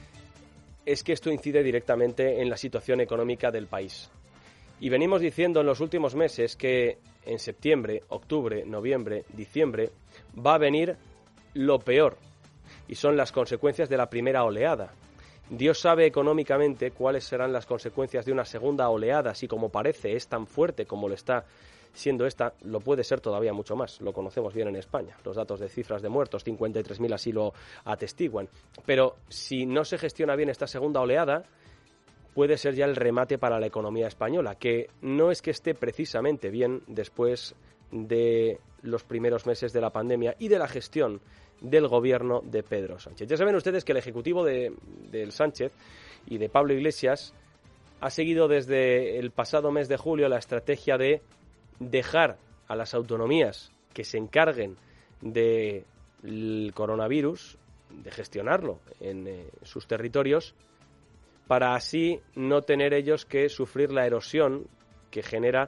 es que esto incide directamente en la situación económica del país. Y venimos diciendo en los últimos meses que en septiembre, octubre, noviembre, diciembre va a venir lo peor, y son las consecuencias de la primera oleada. Dios sabe económicamente cuáles serán las consecuencias de una segunda oleada, si como parece es tan fuerte como lo está siendo esta, lo puede ser todavía mucho más. Lo conocemos bien en España. Los datos de cifras de muertos, cincuenta y tres mil así lo atestiguan. Pero si no se gestiona bien esta segunda oleada, puede ser ya el remate para la economía española, que no es que esté precisamente bien después de los primeros meses de la pandemia y de la gestión del gobierno de Pedro Sánchez. Ya saben ustedes que el ejecutivo de, del Sánchez y de Pablo Iglesias ha seguido desde el pasado mes de julio la estrategia de dejar a las autonomías que se encarguen del coronavirus, de gestionarlo en eh, sus territorios, para así no tener ellos que sufrir la erosión que genera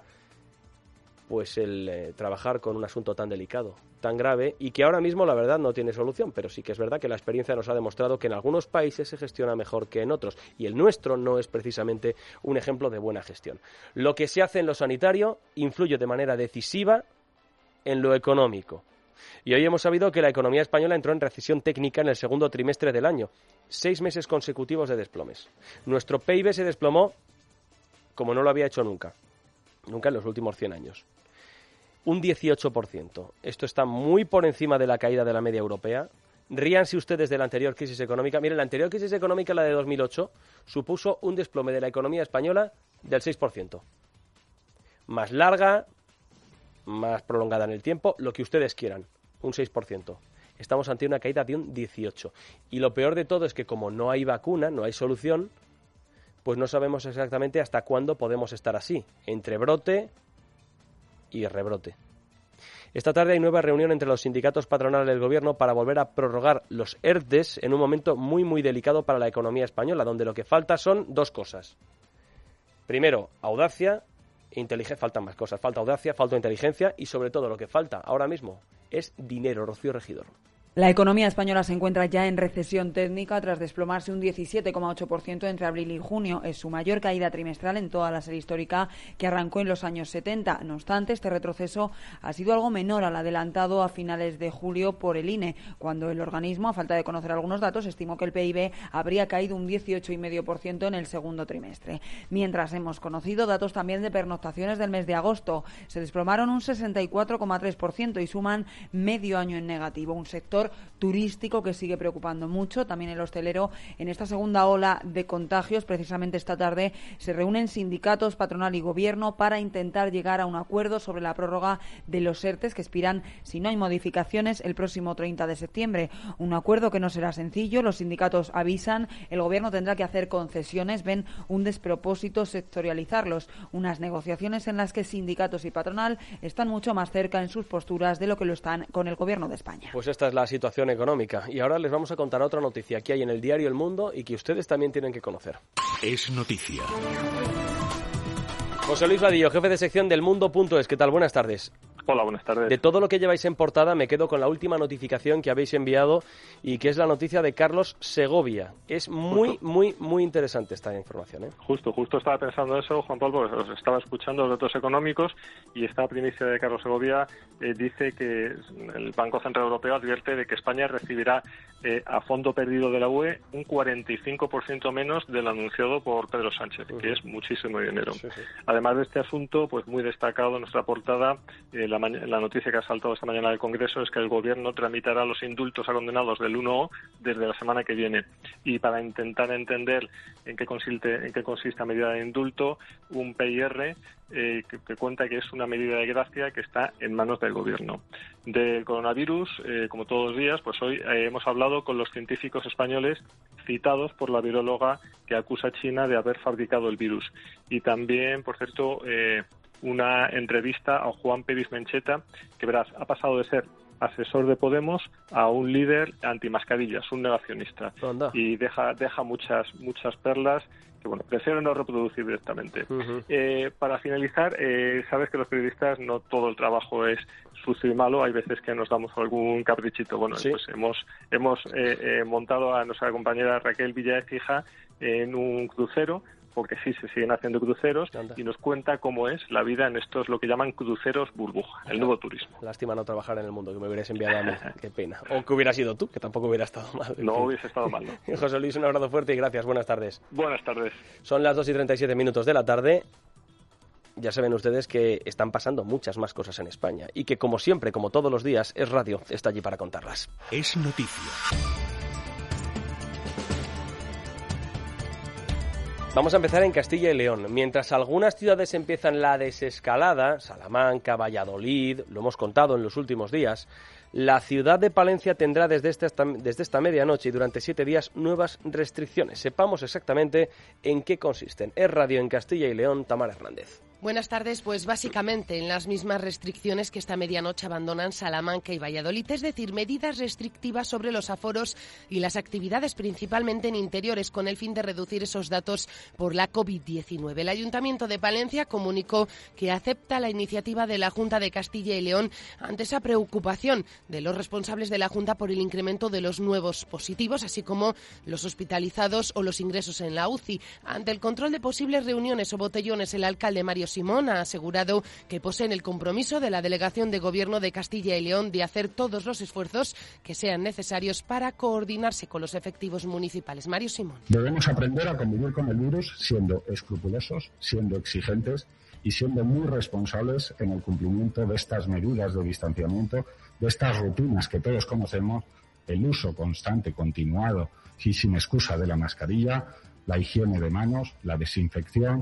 pues el eh, trabajar con un asunto tan delicado, tan grave, y que ahora mismo la verdad no tiene solución, pero sí que es verdad que la experiencia nos ha demostrado que en algunos países se gestiona mejor que en otros, y el nuestro no es precisamente un ejemplo de buena gestión. Lo que se hace en lo sanitario influye de manera decisiva en lo económico. Y hoy hemos sabido que la economía española entró en recesión técnica en el segundo trimestre del año. Seis meses consecutivos de desplomes. Nuestro P I B se desplomó como no lo había hecho nunca. Nunca en los últimos cien años. Un dieciocho por ciento. Esto está muy por encima de la caída de la media europea. Ríanse ustedes de la anterior crisis económica. Miren, la anterior crisis económica, la de dos mil ocho, supuso un desplome de la economía española del seis por ciento. Más larga, más prolongada en el tiempo, lo que ustedes quieran. Un seis por ciento. Estamos ante una caída de un dieciocho por ciento. Y lo peor de todo es que como no hay vacuna, no hay solución, pues no sabemos exactamente hasta cuándo podemos estar así, entre brote y rebrote. Esta tarde hay nueva reunión entre los sindicatos patronales del Gobierno para volver a prorrogar los E R T E s en un momento muy, muy delicado para la economía española, donde lo que falta son dos cosas. Primero, audacia, inteligencia, faltan más cosas. Falta audacia, falta inteligencia y, sobre todo, lo que falta ahora mismo es dinero, Rocío Regidor. La economía española se encuentra ya en recesión técnica tras desplomarse un diecisiete coma ocho por ciento entre abril y junio. Es su mayor caída trimestral en toda la serie histórica que arrancó en los años setenta. No obstante, este retroceso ha sido algo menor al adelantado a finales de julio por el I N E, cuando el organismo, a falta de conocer algunos datos, estimó que el P I B habría caído un dieciocho coma cinco por ciento en el segundo trimestre. Mientras hemos conocido datos también de pernoctaciones del mes de agosto. Se desplomaron un sesenta y cuatro coma tres por ciento y suman medio año en negativo. Un sector turístico que sigue preocupando mucho, también el hostelero. En esta segunda ola de contagios, precisamente esta tarde, se reúnen sindicatos, patronal y gobierno para intentar llegar a un acuerdo sobre la prórroga de los E R T E s que expiran, si no hay modificaciones, el próximo treinta de septiembre. Un acuerdo que no será sencillo, los sindicatos avisan, el gobierno tendrá que hacer concesiones, ven un despropósito sectorializarlos, unas negociaciones en las que sindicatos y patronal están mucho más cerca en sus posturas de lo que lo están con el gobierno de España. Pues esta es la situación económica. Y ahora les vamos a contar otra noticia que hay en el diario El Mundo y que ustedes también tienen que conocer. Es noticia. José Luis Vadillo, jefe de sección del Mundo punto es. ¿Qué tal? Buenas tardes. Hola, buenas tardes. De todo lo que lleváis en portada, me quedo con la última notificación que habéis enviado y que es la noticia de Carlos Segovia. Es muy, justo. muy, muy interesante esta información, ¿eh? Justo, justo estaba pensando eso, Juan Pablo, porque os estaba escuchando los datos económicos y esta primicia de Carlos Segovia eh, dice que el Banco Central Europeo advierte de que España recibirá eh, a fondo perdido de la U E un cuarenta y cinco por ciento menos de lo anunciado por Pedro Sánchez, uh-huh. que es muchísimo dinero. Sí, sí. Además de este asunto, pues muy destacado en nuestra portada, eh, La, la noticia que ha saltado esta mañana del Congreso es que el Gobierno tramitará los indultos a condenados del uno O desde la semana que viene. Y para intentar entender en qué consiste, en qué consiste la medida de indulto, un P I R eh, que, que cuenta que es una medida de gracia que está en manos del Gobierno. Del coronavirus, eh, como todos los días, pues hoy eh, hemos hablado con los científicos españoles citados por la viróloga que acusa a China de haber fabricado el virus. Y también, por cierto, eh, una entrevista a Juan Pérez Mencheta, que verás, ha pasado de ser asesor de Podemos a un líder antimascarillas, un negacionista. ¿Onda? Y deja deja muchas muchas perlas que, bueno, prefiero no reproducir directamente. Uh-huh. Eh, para finalizar, eh, sabes que los periodistas no todo el trabajo es sucio y malo, hay veces que nos damos algún caprichito. Bueno, ¿sí? Pues hemos hemos eh, eh, montado a nuestra compañera Raquel Villaécija en un crucero, porque sí se siguen haciendo cruceros, y nos cuenta cómo es la vida en estos, lo que llaman cruceros burbuja, el nuevo turismo. Lástima no trabajar en el mundo, que me hubieras enviado a mí, qué pena. O que hubiera sido tú, que tampoco hubiera estado mal. No hubiese estado mal, ¿no? José Luis, un abrazo fuerte y gracias, buenas tardes. Buenas tardes. Son las dos y treinta y siete minutos de la tarde. Ya saben ustedes que están pasando muchas más cosas en España y que, como siempre, como todos los días, Es Radio está allí para contarlas. Es noticia. Vamos a empezar en Castilla y León. Mientras algunas ciudades empiezan la desescalada, Salamanca, Valladolid, lo hemos contado en los últimos días, la ciudad de Palencia tendrá desde esta, desde esta medianoche y durante siete días nuevas restricciones. Sepamos exactamente en qué consisten. Es Radio en Castilla y León, Tamara Hernández. Buenas tardes, pues básicamente en las mismas restricciones que esta medianoche abandonan Salamanca y Valladolid, es decir, medidas restrictivas sobre los aforos y las actividades principalmente en interiores con el fin de reducir esos datos por la covid diecinueve. El Ayuntamiento de Palencia comunicó que acepta la iniciativa de la Junta de Castilla y León ante esa preocupación de los responsables de la Junta por el incremento de los nuevos positivos, así como los hospitalizados o los ingresos en la U C I. Ante el control de posibles reuniones o botellones, el alcalde Mario Simón ha asegurado que poseen el compromiso de la Delegación de Gobierno de Castilla y León de hacer todos los esfuerzos que sean necesarios para coordinarse con los efectivos municipales. Mario Simón. Debemos aprender a convivir con el virus siendo escrupulosos, siendo exigentes y siendo muy responsables en el cumplimiento de estas medidas de distanciamiento, de estas rutinas que todos conocemos, el uso constante, continuado y sin excusa de la mascarilla, la higiene de manos, la desinfección,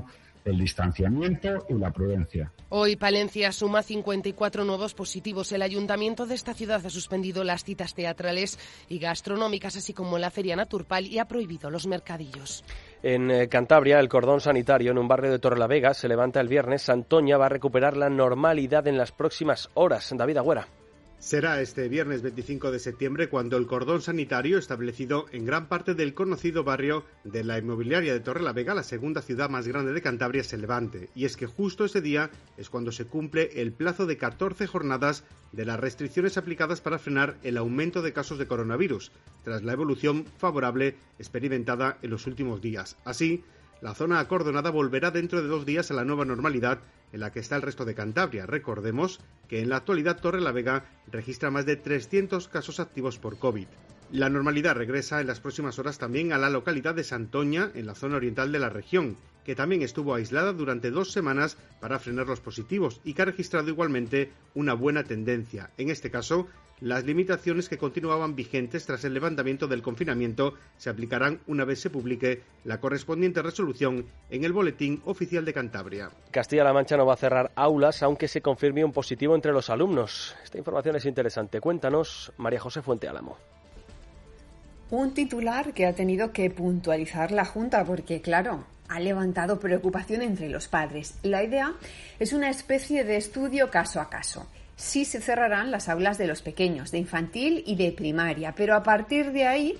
el distanciamiento y la prudencia. Hoy Palencia suma cincuenta y cuatro nuevos positivos. El ayuntamiento de esta ciudad ha suspendido las citas teatrales y gastronómicas, así como la feria Naturpal, y ha prohibido los mercadillos. En eh, Cantabria, el cordón sanitario en un barrio de Torrelavega se levanta el viernes. Santoña va a recuperar la normalidad en las próximas horas. David Agüera. Será este viernes veinticinco de septiembre cuando el cordón sanitario establecido en gran parte del conocido barrio de la inmobiliaria de Torrelavega, la segunda ciudad más grande de Cantabria, se levante. Y es que justo ese día es cuando se cumple el plazo de catorce jornadas de las restricciones aplicadas para frenar el aumento de casos de coronavirus, tras la evolución favorable experimentada en los últimos días. Así, la zona acordonada volverá dentro de dos días a la nueva normalidad en la que está el resto de Cantabria. Recordemos que en la actualidad Torrelavega registra más de trescientos casos activos por COVID. La normalidad regresa en las próximas horas también a la localidad de Santoña, en la zona oriental de la región, que también estuvo aislada durante dos semanas para frenar los positivos y que ha registrado igualmente una buena tendencia. En este caso, las limitaciones que continuaban vigentes tras el levantamiento del confinamiento se aplicarán una vez se publique la correspondiente resolución en el Boletín Oficial de Cantabria. Castilla-La Mancha no va a cerrar aulas aunque se confirme un positivo entre los alumnos. Esta información es interesante. Cuéntanos, María José Fuente Álamo. Un titular que ha tenido que puntualizar la Junta porque, claro, ha levantado preocupación entre los padres. La idea es una especie de estudio caso a caso. Sí se cerrarán las aulas de los pequeños, de infantil y de primaria, pero a partir de ahí,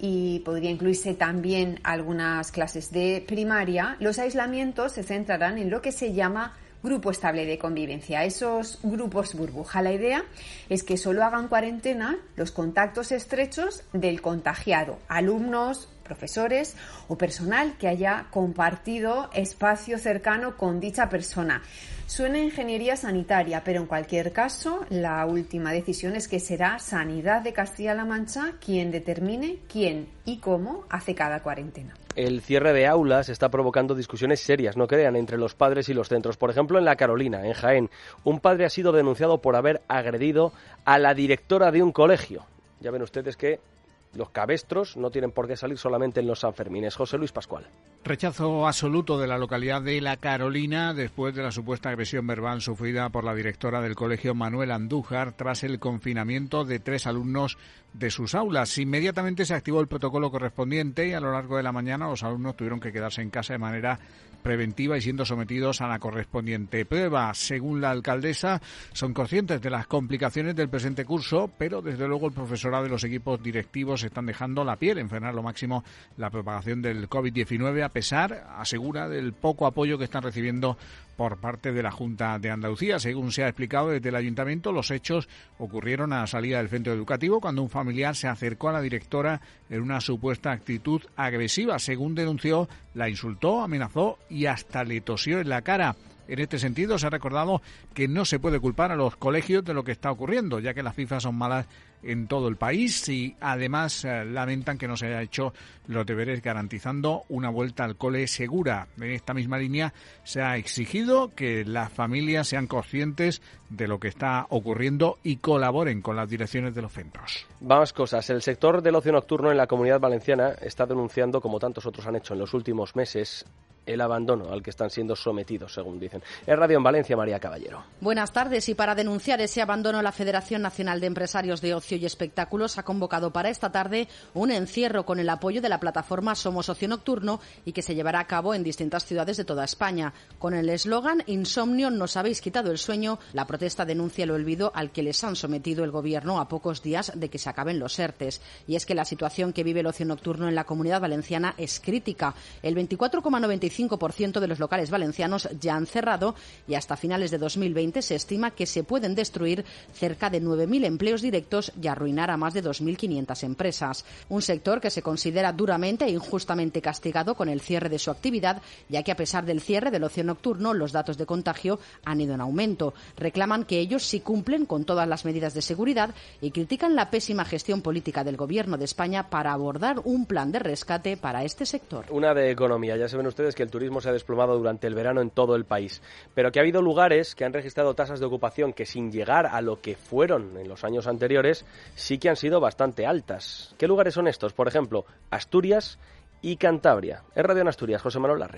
y podría incluirse también algunas clases de primaria, los aislamientos se centrarán en lo que se llama grupo estable de convivencia, esos grupos burbuja. La idea es que solo hagan cuarentena los contactos estrechos del contagiado, alumnos, profesores o personal que haya compartido espacio cercano con dicha persona. Suena ingeniería sanitaria, pero en cualquier caso, la última decisión es que será Sanidad de Castilla-La Mancha quien determine quién y cómo hace cada cuarentena. El cierre de aulas está provocando discusiones serias, no crean, entre los padres y los centros. Por ejemplo, en La Carolina, en Jaén, un padre ha sido denunciado por haber agredido a la directora de un colegio. Ya ven ustedes que los cabestros no tienen por qué salir solamente en los Sanfermines. José Luis Pascual. Rechazo absoluto de la localidad de La Carolina después de la supuesta agresión verbal sufrida por la directora del colegio Manuel Andújar tras el confinamiento de tres alumnos de sus aulas. Inmediatamente se activó el protocolo correspondiente y a lo largo de la mañana los alumnos tuvieron que quedarse en casa de manera preventiva y siendo sometidos a la correspondiente prueba. Según la alcaldesa, son conscientes de las complicaciones del presente curso, pero desde luego el profesorado y los equipos directivos están dejando la piel en frenar lo máximo la propagación del covid diecinueve, a pesar, asegura, del poco apoyo que están recibiendo por parte de la Junta de Andalucía. Según se ha explicado desde el Ayuntamiento, los hechos ocurrieron a la salida del centro educativo cuando un familiar se acercó a la directora en una supuesta actitud agresiva. Según denunció, la insultó, amenazó y hasta le tosió en la cara. En este sentido, se ha recordado que no se puede culpar a los colegios de lo que está ocurriendo, ya que las cifras son malas en todo el país y además eh, lamentan que no se haya hecho los deberes garantizando una vuelta al cole segura. En esta misma línea se ha exigido que las familias sean conscientes de lo que está ocurriendo y colaboren con las direcciones de los centros. Más cosas. El sector del ocio nocturno en la Comunidad Valenciana está denunciando, como tantos otros han hecho en los últimos meses, el abandono al que están siendo sometidos, según dicen. Es Radio en Valencia, María Caballero. Buenas tardes. Y para denunciar ese abandono, la Federación Nacional de Empresarios de Ocio y Espectáculos ha convocado para esta tarde un encierro con el apoyo de la plataforma Somos Ocio Nocturno y que se llevará a cabo en distintas ciudades de toda España. Con el eslogan Insomnio, nos habéis quitado el sueño, la protesta denuncia el olvido al que les han sometido el Gobierno a pocos días de que se acaben los ERTES. Y es que la situación que vive el ocio nocturno en la Comunidad Valenciana es crítica. El veinticuatro coma noventa y cinco por ciento de los locales valencianos ya han cerrado y hasta finales de dos mil veinte se estima que se pueden destruir cerca de nueve mil empleos directos y arruinar a más de dos mil quinientas empresas. Un sector que se considera duramente e injustamente castigado con el cierre de su actividad, ya que a pesar del cierre del ocio nocturno, los datos de contagio han ido en aumento. Reclaman que ellos sí cumplen con todas las medidas de seguridad y critican la pésima gestión política del Gobierno de España para abordar un plan de rescate para este sector. Una de economía. Ya saben ustedes que el turismo se ha desplomado durante el verano en todo el país, pero que ha habido lugares que han registrado tasas de ocupación que sin llegar a lo que fueron en los años anteriores sí que han sido bastante altas. ¿Qué lugares son estos? Por ejemplo, Asturias y Cantabria. Es Radio en Asturias, José Manuel Larrea.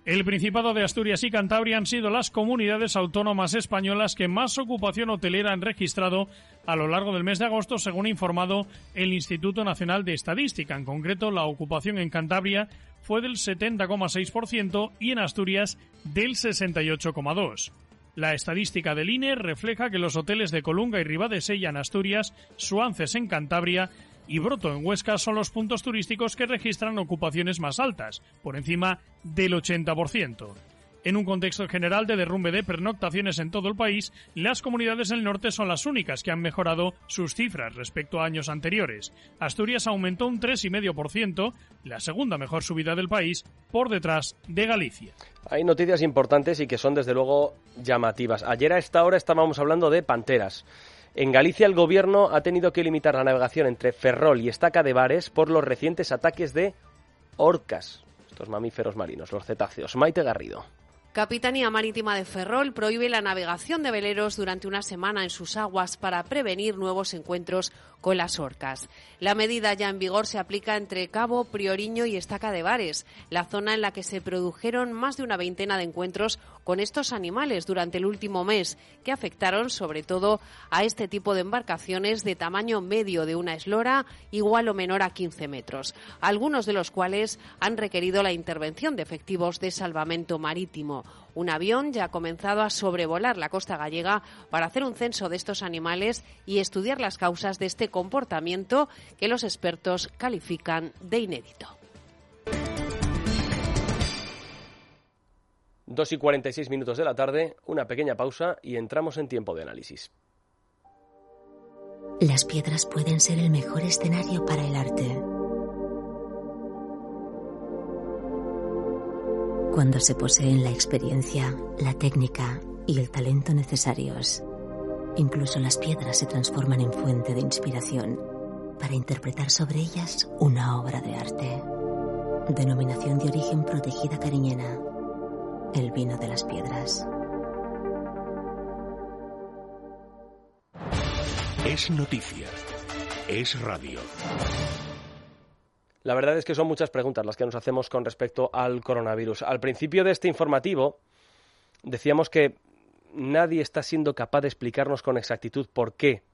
El Principado de Asturias y Cantabria han sido las comunidades autónomas españolas que más ocupación hotelera han registrado a lo largo del mes de agosto, según ha informado el Instituto Nacional de Estadística. En concreto, la ocupación en Cantabria fue del setenta coma seis por ciento y en Asturias del sesenta y ocho coma dos por ciento. La estadística del I N E refleja que los hoteles de Colunga y Ribadesella en Asturias, Suances en Cantabria y Broto en Huesca son los puntos turísticos que registran ocupaciones más altas, por encima del ochenta por ciento. En un contexto general de derrumbe de pernoctaciones en todo el país, las comunidades del norte son las únicas que han mejorado sus cifras respecto a años anteriores. Asturias aumentó un tres coma cinco por ciento, la segunda mejor subida del país, por detrás de Galicia. Hay noticias importantes y que son desde luego llamativas. Ayer a esta hora estábamos hablando de panteras. En Galicia el gobierno ha tenido que limitar la navegación entre Ferrol y Estaca de Bares por los recientes ataques de orcas, estos mamíferos marinos, los cetáceos. Maite Garrido. Capitanía Marítima de Ferrol prohíbe la navegación de veleros durante una semana en sus aguas para prevenir nuevos encuentros con las orcas. La medida ya en vigor se aplica entre Cabo, Prioriño y Estaca de Bares, la zona en la que se produjeron más de una veintena de encuentros con estos animales durante el último mes, que afectaron sobre todo a este tipo de embarcaciones de tamaño medio de una eslora, igual o menor a quince metros, algunos de los cuales han requerido la intervención de efectivos de salvamento marítimo. Un avión ya ha comenzado a sobrevolar la costa gallega para hacer un censo de estos animales y estudiar las causas de este comportamiento que los expertos califican de inédito. dos y cuarenta y seis minutos de la tarde, una pequeña pausa y entramos en tiempo de análisis. Las piedras pueden ser el mejor escenario para el arte. Cuando se poseen la experiencia, la técnica y el talento necesarios, incluso las piedras se transforman en fuente de inspiración para interpretar sobre ellas una obra de arte. Denominación de origen protegida cariñena, el vino de las piedras. Es noticia. Es radio. La verdad es que son muchas preguntas las que nos hacemos con respecto al coronavirus. Al principio de este informativo decíamos que nadie está siendo capaz de explicarnos con exactitud por qué,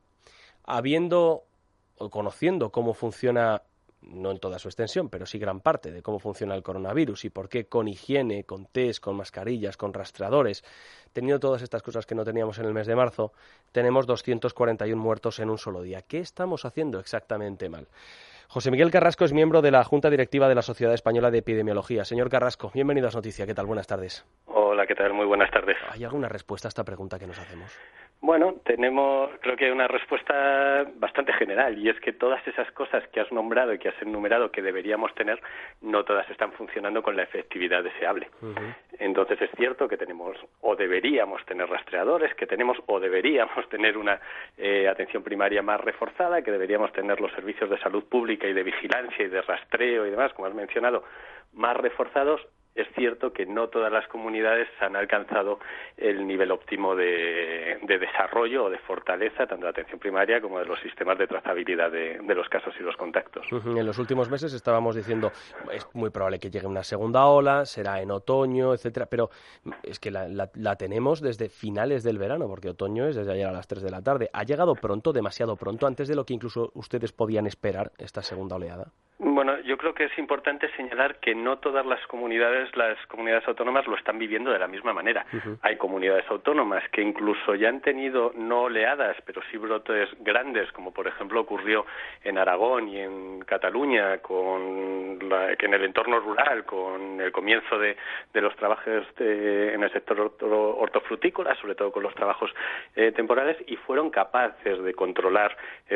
habiendo o conociendo cómo funciona, no en toda su extensión, pero sí gran parte de cómo funciona el coronavirus y por qué con higiene, con test, con mascarillas, con rastreadores, teniendo todas estas cosas que no teníamos en el mes de marzo, tenemos doscientos cuarenta y uno muertos en un solo día. ¿Qué estamos haciendo exactamente mal? José Miguel Carrasco es miembro de la Junta Directiva de la Sociedad Española de Epidemiología. Señor Carrasco, bienvenido a Noticia. ¿Qué tal? Buenas tardes. Hola, ¿qué tal? Muy buenas tardes. ¿Hay alguna respuesta a esta pregunta que nos hacemos? Bueno, tenemos, creo que una respuesta bastante general, y es que todas esas cosas que has nombrado y que has enumerado que deberíamos tener, no todas están funcionando con la efectividad deseable. Uh-huh. Entonces es cierto que tenemos o deberíamos tener rastreadores, que tenemos o deberíamos tener una eh, atención primaria más reforzada, que deberíamos tener los servicios de salud pública y de vigilancia y de rastreo y demás, como has mencionado, más reforzados. Es cierto que no todas las comunidades han alcanzado el nivel óptimo de, de desarrollo o de fortaleza, tanto de atención primaria como de los sistemas de trazabilidad de, de los casos y los contactos. Uh-huh. En los últimos meses estábamos diciendo, es muy probable que llegue una segunda ola, será en otoño, etcétera, pero es que la, la, la tenemos desde finales del verano, porque otoño es desde ayer a las tres de la tarde. ¿Ha llegado pronto, demasiado pronto, antes de lo que incluso ustedes podían esperar esta segunda oleada? Bueno, yo creo que es importante señalar que no todas las comunidades, las comunidades autónomas lo están viviendo de la misma manera. Uh-huh. Hay comunidades autónomas que incluso ya han tenido no oleadas, pero sí brotes grandes, como por ejemplo ocurrió en Aragón y en Cataluña, con la, que en el entorno rural, con el comienzo de, de los trabajos de, en el sector orto, hortofrutícola, sobre todo con los trabajos eh, temporales, y fueron capaces de controlar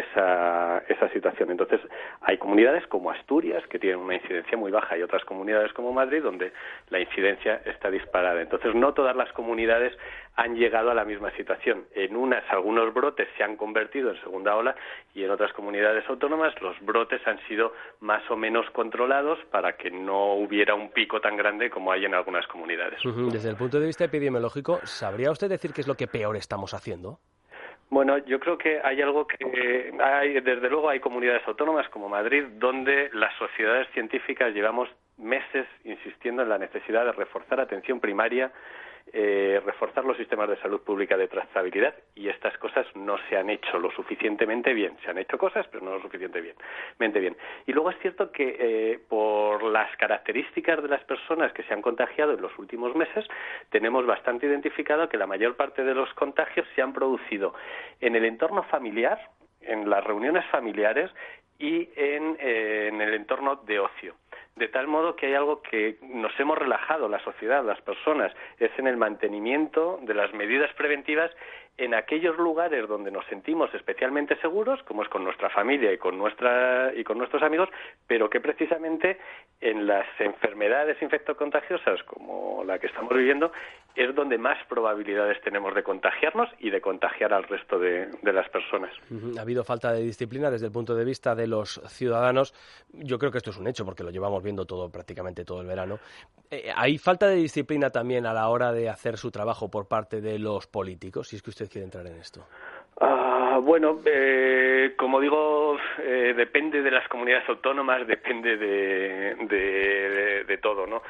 esa, esa situación. Entonces, hay comunidades como Asturias, que tienen una incidencia muy baja, y otras comunidades como Madrid, donde la incidencia está disparada. Entonces, no todas las comunidades han llegado a la misma situación. En unas, algunos brotes se han convertido en segunda ola, y en otras comunidades autónomas los brotes han sido más o menos controlados para que no hubiera un pico tan grande como hay en algunas comunidades. Uh-huh. Desde el punto de vista epidemiológico, ¿sabría usted decir qué es lo que peor estamos haciendo? Bueno, yo creo que hay algo que hay, desde luego hay comunidades autónomas como Madrid donde las sociedades científicas llevamos meses insistiendo en la necesidad de reforzar atención primaria, eh, reforzar los sistemas de salud pública de trazabilidad, y estas cosas no se han hecho lo suficientemente bien. Se han hecho cosas, pero no lo suficientemente bien. Y luego es cierto que eh, por las características de las personas que se han contagiado en los últimos meses, tenemos bastante identificado que la mayor parte de los contagios se han producido en el entorno familiar, en las reuniones familiares y en, eh, en el entorno de ocio. De tal modo que hay algo que nos hemos relajado, la sociedad, las personas, es en el mantenimiento de las medidas preventivas en aquellos lugares donde nos sentimos especialmente seguros, como es con nuestra familia y con nuestra y con nuestros amigos, pero que precisamente en las enfermedades infectocontagiosas como la que estamos viviendo es donde más probabilidades tenemos de contagiarnos y de contagiar al resto de, de las personas. Uh-huh. Ha habido falta de disciplina desde el punto de vista de los ciudadanos. Yo creo que esto es un hecho porque lo llevamos viendo todo prácticamente todo el verano. Eh, ¿Hay falta de disciplina también a la hora de hacer su trabajo por parte de los políticos? Si es que usted quiere entrar en esto. Uh, bueno, eh, como digo, eh, depende de las comunidades autónomas, depende de, de, de, de todo, ¿no?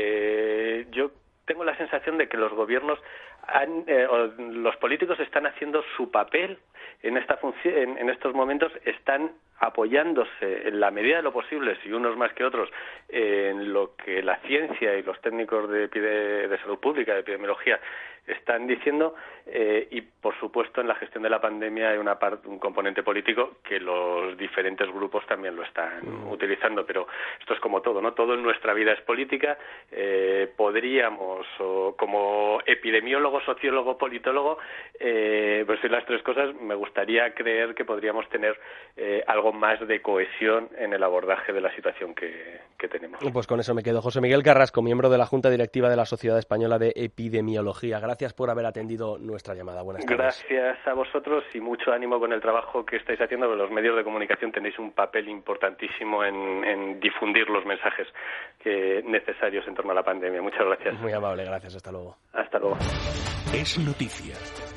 Eh, yo tengo la sensación de que los gobiernos, han, eh, los políticos están haciendo su papel en esta función, en, en estos momentos están apoyándose en la medida de lo posible, si unos más que otros, en lo que la ciencia y los técnicos de, epide, de salud pública, de epidemiología, están diciendo, eh, y por supuesto en la gestión de la pandemia hay una parte, un componente político que los diferentes grupos también lo están mm. utilizando, pero esto es como todo, ¿no? Todo en nuestra vida es política. Eh, podríamos, o como epidemiólogo, sociólogo, politólogo, eh, pues en las tres cosas me gustaría creer que podríamos tener eh, algo más de cohesión en el abordaje de la situación que, que tenemos. Pues con eso me quedo. José Miguel Carrasco, miembro de la Junta Directiva de la Sociedad Española de Epidemiología. Gracias por haber atendido nuestra llamada. Buenas tardes. Gracias a vosotros y mucho ánimo con el trabajo que estáis haciendo, porque los medios de comunicación tenéis un papel importantísimo en, en difundir los mensajes que necesarios en torno a la pandemia. Muchas gracias. Muy amable, gracias. Hasta luego. Hasta luego. Es noticia.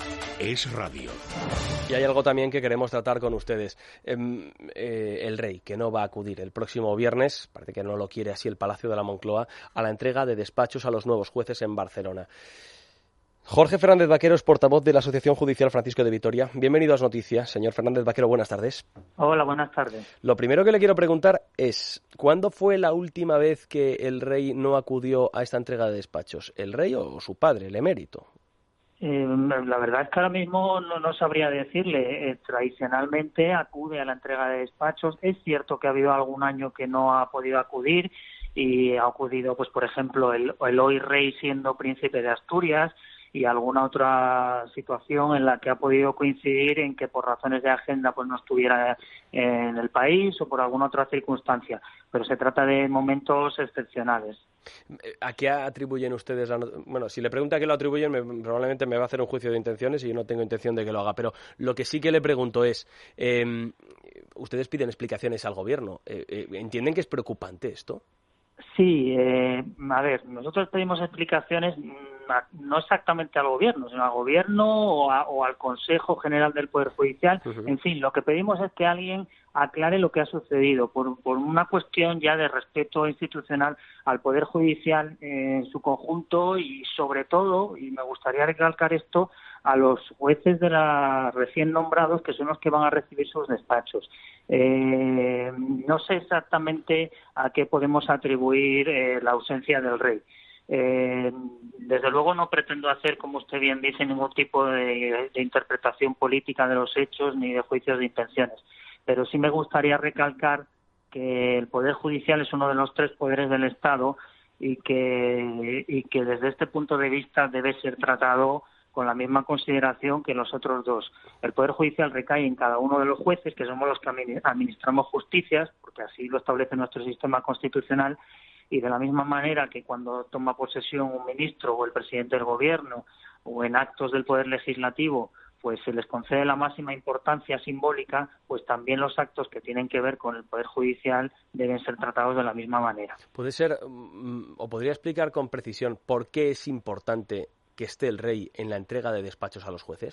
Es radio. Y hay algo también que queremos tratar con ustedes. Eh, eh, el rey, que no va a acudir el próximo viernes, parece que no lo quiere así el Palacio de la Moncloa, a la entrega de despachos a los nuevos jueces en Barcelona. Jorge Fernández Vaquero es portavoz de la Asociación Judicial Francisco de Vitoria. Bienvenido a As Noticias. Señor Fernández Vaquero, buenas tardes. Hola, buenas tardes. Lo primero que le quiero preguntar es, ¿cuándo fue la última vez que el rey no acudió a esta entrega de despachos? ¿El rey o su padre, el emérito? Eh, la verdad es que ahora mismo no, no sabría decirle. Eh, tradicionalmente acude a la entrega de despachos. Es cierto que ha habido algún año que no ha podido acudir y ha acudido, pues por ejemplo, el, el hoy rey siendo príncipe de Asturias, y alguna otra situación en la que ha podido coincidir en que por razones de agenda pues no estuviera en el país o por alguna otra circunstancia, pero se trata de momentos excepcionales. ¿A qué atribuyen ustedes? La not- bueno, si le pregunta a qué lo atribuyen, me, probablemente me va a hacer un juicio de intenciones y yo no tengo intención de que lo haga, pero lo que sí que le pregunto es, eh, ustedes piden explicaciones al gobierno, eh, eh, ¿entienden que es preocupante esto? Sí, eh, a ver, nosotros pedimos explicaciones no exactamente al gobierno, sino al gobierno o, a, o al Consejo General del Poder Judicial. Uh-huh. En fin, lo que pedimos es que alguien aclare lo que ha sucedido por, por una cuestión ya de respeto institucional al Poder Judicial en su conjunto y sobre todo, y me gustaría recalcar esto, a los jueces de la recién nombrados, que son los que van a recibir sus despachos. Eh, no sé exactamente a qué podemos atribuir eh, la ausencia del rey. Eh, desde luego no pretendo hacer, como usted bien dice, ningún tipo de, de interpretación política de los hechos ni de juicios de intenciones, pero sí me gustaría recalcar que el Poder Judicial es uno de los tres poderes del Estado y que, y que desde este punto de vista debe ser tratado con la misma consideración que los otros dos. El Poder Judicial recae en cada uno de los jueces, que somos los que administramos justicias, porque así lo establece nuestro sistema constitucional, y de la misma manera que cuando toma posesión un ministro o el presidente del gobierno o en actos del Poder Legislativo pues se les concede la máxima importancia simbólica, pues también los actos que tienen que ver con el Poder Judicial deben ser tratados de la misma manera. ¿Puede ser, o podría explicar con precisión, por qué es importante que esté el rey en la entrega de despachos a los jueces?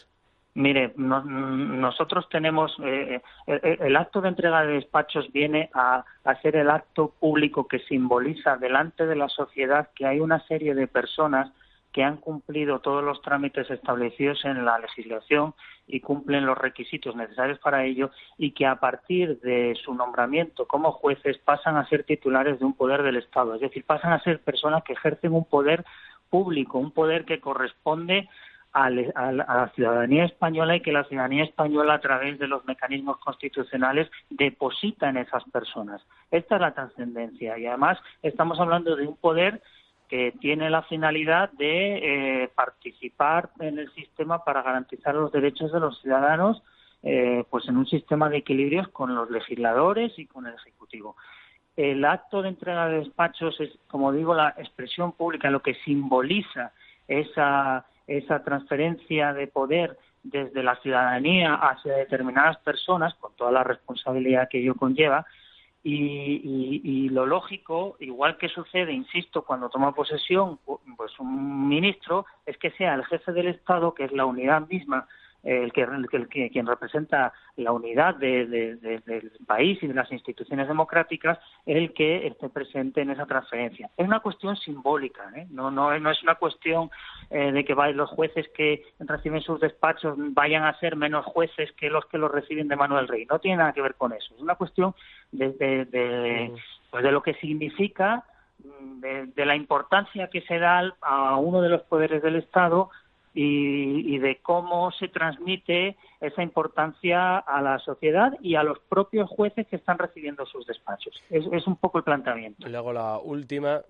Mire, no, nosotros tenemos eh, el, el acto de entrega de despachos viene a, a ser el acto público que simboliza delante de la sociedad que hay una serie de personas que han cumplido todos los trámites establecidos en la legislación y cumplen los requisitos necesarios para ello, y que a partir de su nombramiento como jueces pasan a ser titulares de un poder del Estado, es decir, pasan a ser personas que ejercen un poder público, un poder que corresponde a la ciudadanía española y que la ciudadanía española, a través de los mecanismos constitucionales, deposita en esas personas. Esta es la trascendencia, y además estamos hablando de un poder que tiene la finalidad de eh, participar en el sistema para garantizar los derechos de los ciudadanos, eh, pues en un sistema de equilibrios con los legisladores y con el Ejecutivo. El acto de entrega de despachos es, como digo, la expresión pública, lo que simboliza esa esa transferencia de poder desde la ciudadanía hacia determinadas personas, con toda la responsabilidad que ello conlleva, y, y, y lo lógico, igual que sucede, insisto, cuando toma posesión pues un ministro, es que sea el jefe del Estado, que es la unidad misma, el que, el que quien representa la unidad de, de, de, del país y de las instituciones democráticas, el que esté presente en esa transferencia. Es una cuestión simbólica, ¿eh? no, no, no es una cuestión eh, de que los jueces que reciben sus despachos vayan a ser menos jueces que los que los reciben de mano del rey. No tiene nada que ver con eso. Es una cuestión de, de, de, pues de lo que significa, de, de la importancia que se da a uno de los poderes del Estado, Y, y de cómo se transmite esa importancia a la sociedad y a los propios jueces que están recibiendo sus despachos. Es, es un poco el planteamiento. Le hago la última,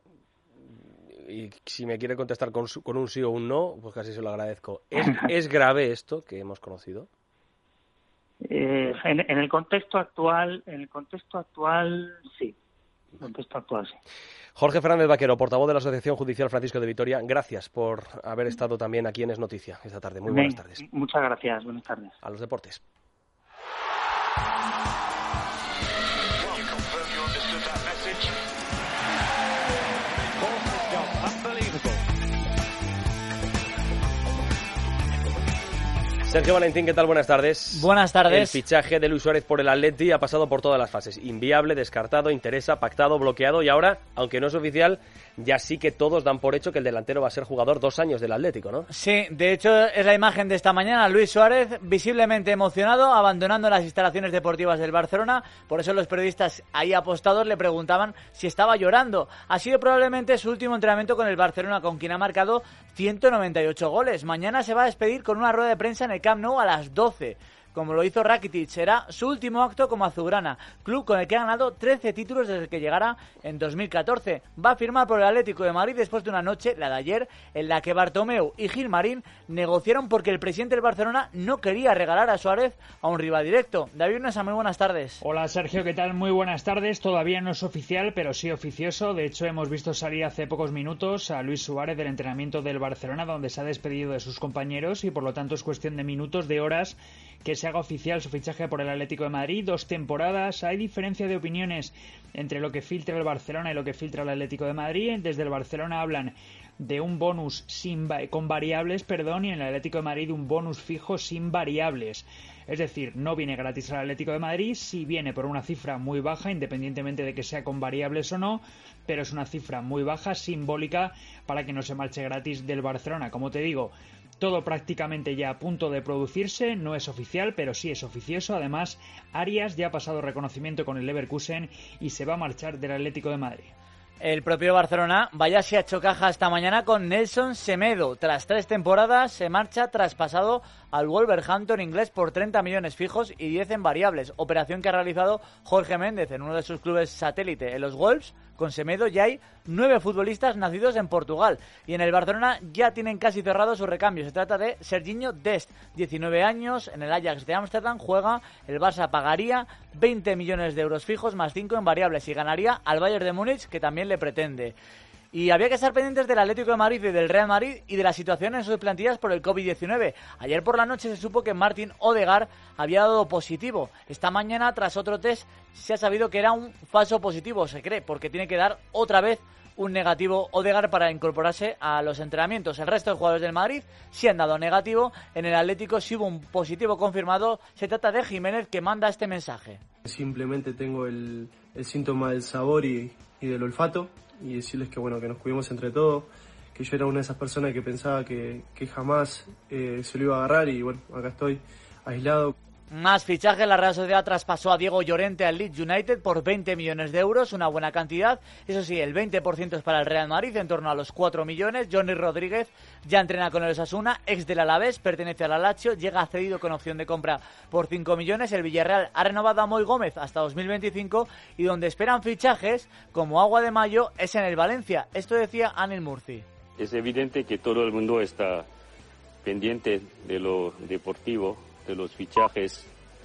y si me quiere contestar con, con un sí o un no, pues casi se lo agradezco. ¿Es, ¿es grave esto que hemos conocido? Eh, en, en el contexto actual, en el contexto actual, sí. En el contexto actual, sí. Jorge Fernández Vaquero, portavoz de la Asociación Judicial Francisco de Vitoria, gracias por haber estado también aquí en Es Noticia esta tarde. Muy buenas tardes. Muchas gracias, buenas tardes. A los deportes. Sergio Valentín, ¿qué tal? Buenas tardes. Buenas tardes. El fichaje de Luis Suárez por el Atleti ha pasado por todas las fases. Inviable, descartado, interesa, pactado, bloqueado y ahora, aunque no es oficial, ya sí que todos dan por hecho que el delantero va a ser jugador dos años del Atlético, ¿no? Sí, de hecho es la imagen de esta mañana. Luis Suárez visiblemente emocionado, abandonando las instalaciones deportivas del Barcelona. Por eso los periodistas ahí apostados le preguntaban si estaba llorando. Ha sido probablemente su último entrenamiento con el Barcelona, con quien ha marcado ciento noventa y ocho goles. Mañana se va a despedir con una rueda de prensa en el Camp Nou a las doce. Como lo hizo Rakitic, será su último acto como azulgrana, club con el que ha ganado trece títulos desde que llegara en dos mil catorce. Va a firmar por el Atlético de Madrid después de una noche, la de ayer, en la que Bartomeu y Gilmarín negociaron porque el presidente del Barcelona no quería regalar a Suárez a un rival directo. David Nesa, muy buenas tardes. Hola Sergio, ¿qué tal? Muy buenas tardes. Todavía no es oficial, pero sí oficioso. De hecho, hemos visto salir hace pocos minutos a Luis Suárez del entrenamiento del Barcelona, donde se ha despedido de sus compañeros y por lo tanto es cuestión de minutos, de horas, que se haga oficial su fichaje por el Atlético de Madrid. Dos temporadas. Hay diferencia de opiniones entre lo que filtra el Barcelona y lo que filtra el Atlético de Madrid. Desde el Barcelona hablan de un bonus sin con variables, perdón, y en el Atlético de Madrid un bonus fijo sin variables. Es decir, no viene gratis al Atlético de Madrid, sí viene por una cifra muy baja, independientemente de que sea con variables o no, pero es una cifra muy baja, simbólica, para que no se marche gratis del Barcelona. Como te digo, todo prácticamente ya a punto de producirse, no es oficial, pero sí es oficioso. Además, Arias ya ha pasado reconocimiento con el Leverkusen y se va a marchar del Atlético de Madrid. El propio Barcelona, vaya se ha hecho caja esta mañana con Nelson Semedo. Tras tres temporadas se marcha traspasado al Wolverhampton inglés por treinta millones fijos y diez en variables. Operación que ha realizado Jorge Méndez en uno de sus clubes satélite. En los Wolves, con Semedo ya hay nueve futbolistas nacidos en Portugal. Y en el Barcelona ya tienen casi cerrado su recambio. Se trata de Serginho Dest, diecinueve años, en el Ajax de Ámsterdam juega. El Barça pagaría veinte millones de euros fijos más cinco en variables y ganaría al Bayern de Múnich, que también le pretende. Y había que estar pendientes del Atlético de Madrid y del Real Madrid y de la situación en sus plantillas por el covid diecinueve. Ayer por la noche se supo que Martin Odegaard había dado positivo. Esta mañana, tras otro test, se ha sabido que era un falso positivo, se cree, porque tiene que dar otra vez un negativo Odegaard para incorporarse a los entrenamientos. El resto de jugadores del Madrid sí han dado negativo. En el Atlético sí hubo un positivo confirmado. Se trata de Jiménez, que manda este mensaje. Simplemente tengo el, el síntoma del sabor y, y del olfato, y decirles que bueno, que nos cuidemos entre todos, que yo era una de esas personas que pensaba que, que jamás eh, se lo iba a agarrar, y bueno, acá estoy aislado. Más fichajes, la Real Sociedad traspasó a Diego Llorente al Leeds United por veinte millones de euros, una buena cantidad. Eso sí, el veinte por ciento es para el Real Madrid, en torno a los cuatro millones. Johnny Rodríguez ya entrena con el Osasuna, ex del Alavés, pertenece al Lazio, llega cedido con opción de compra por cinco millones. El Villarreal ha renovado a Moy Gómez hasta dos mil veinticinco, y donde esperan fichajes como agua de mayo es en el Valencia. Esto decía Anil Murci. Es evidente que todo el mundo está pendiente de lo deportivo, de los fichajes,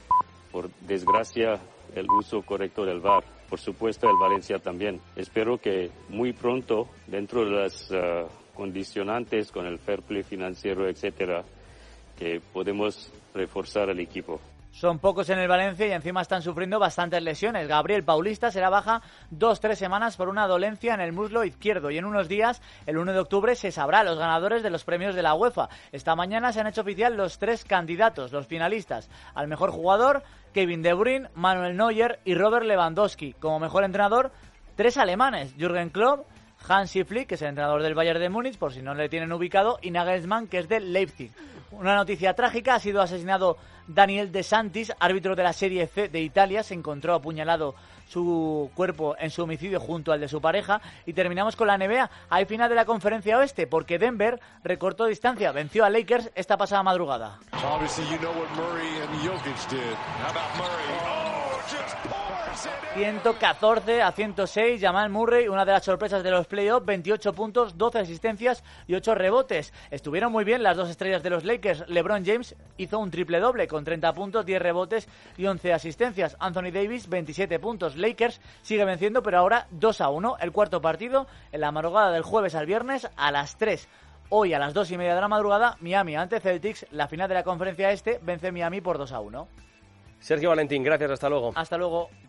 por desgracia el uso correcto del V A R, por supuesto el Valencia también. Espero que muy pronto, dentro de las uh, condicionantes con el fair play financiero, etcétera, que podemos reforzar el equipo. Son pocos en el Valencia y encima están sufriendo bastantes lesiones. Gabriel Paulista será baja dos, tres semanas por una dolencia en el muslo izquierdo, y en unos días, el uno de octubre, se sabrá los ganadores de los premios de la UEFA. Esta mañana se han hecho oficial los tres candidatos, los finalistas al mejor jugador: Kevin De Bruyne, Manuel Neuer y Robert Lewandowski. Como mejor entrenador, tres alemanes: Jürgen Klopp, Hansi Flick, que es el entrenador del Bayern de Múnich, por si no le tienen ubicado, y Nagelsmann, que es del Leipzig. Una noticia trágica: ha sido asesinado Daniel De Santis, árbitro de la Serie C de Italia. Se encontró apuñalado su cuerpo en su homicidio junto al de su pareja. Y terminamos con la N B A. Hay final de la Conferencia Oeste, porque Denver recortó distancia, venció a Lakers esta pasada madrugada. ciento catorce a ciento seis, Jamal Murray, una de las sorpresas de los playoffs, veintiocho puntos, doce asistencias y ocho rebotes. Estuvieron muy bien las dos estrellas de los Lakers. LeBron James hizo un triple doble con treinta puntos, diez rebotes y once asistencias. Anthony Davis, veintisiete puntos. Lakers sigue venciendo, pero ahora dos a uno. El cuarto partido en la madrugada del jueves al viernes a las tres. Hoy a las dos y media de la madrugada, Miami ante Celtics, la final de la Conferencia Este, vence Miami por dos a uno. Sergio Valentín, gracias, hasta luego. Hasta luego.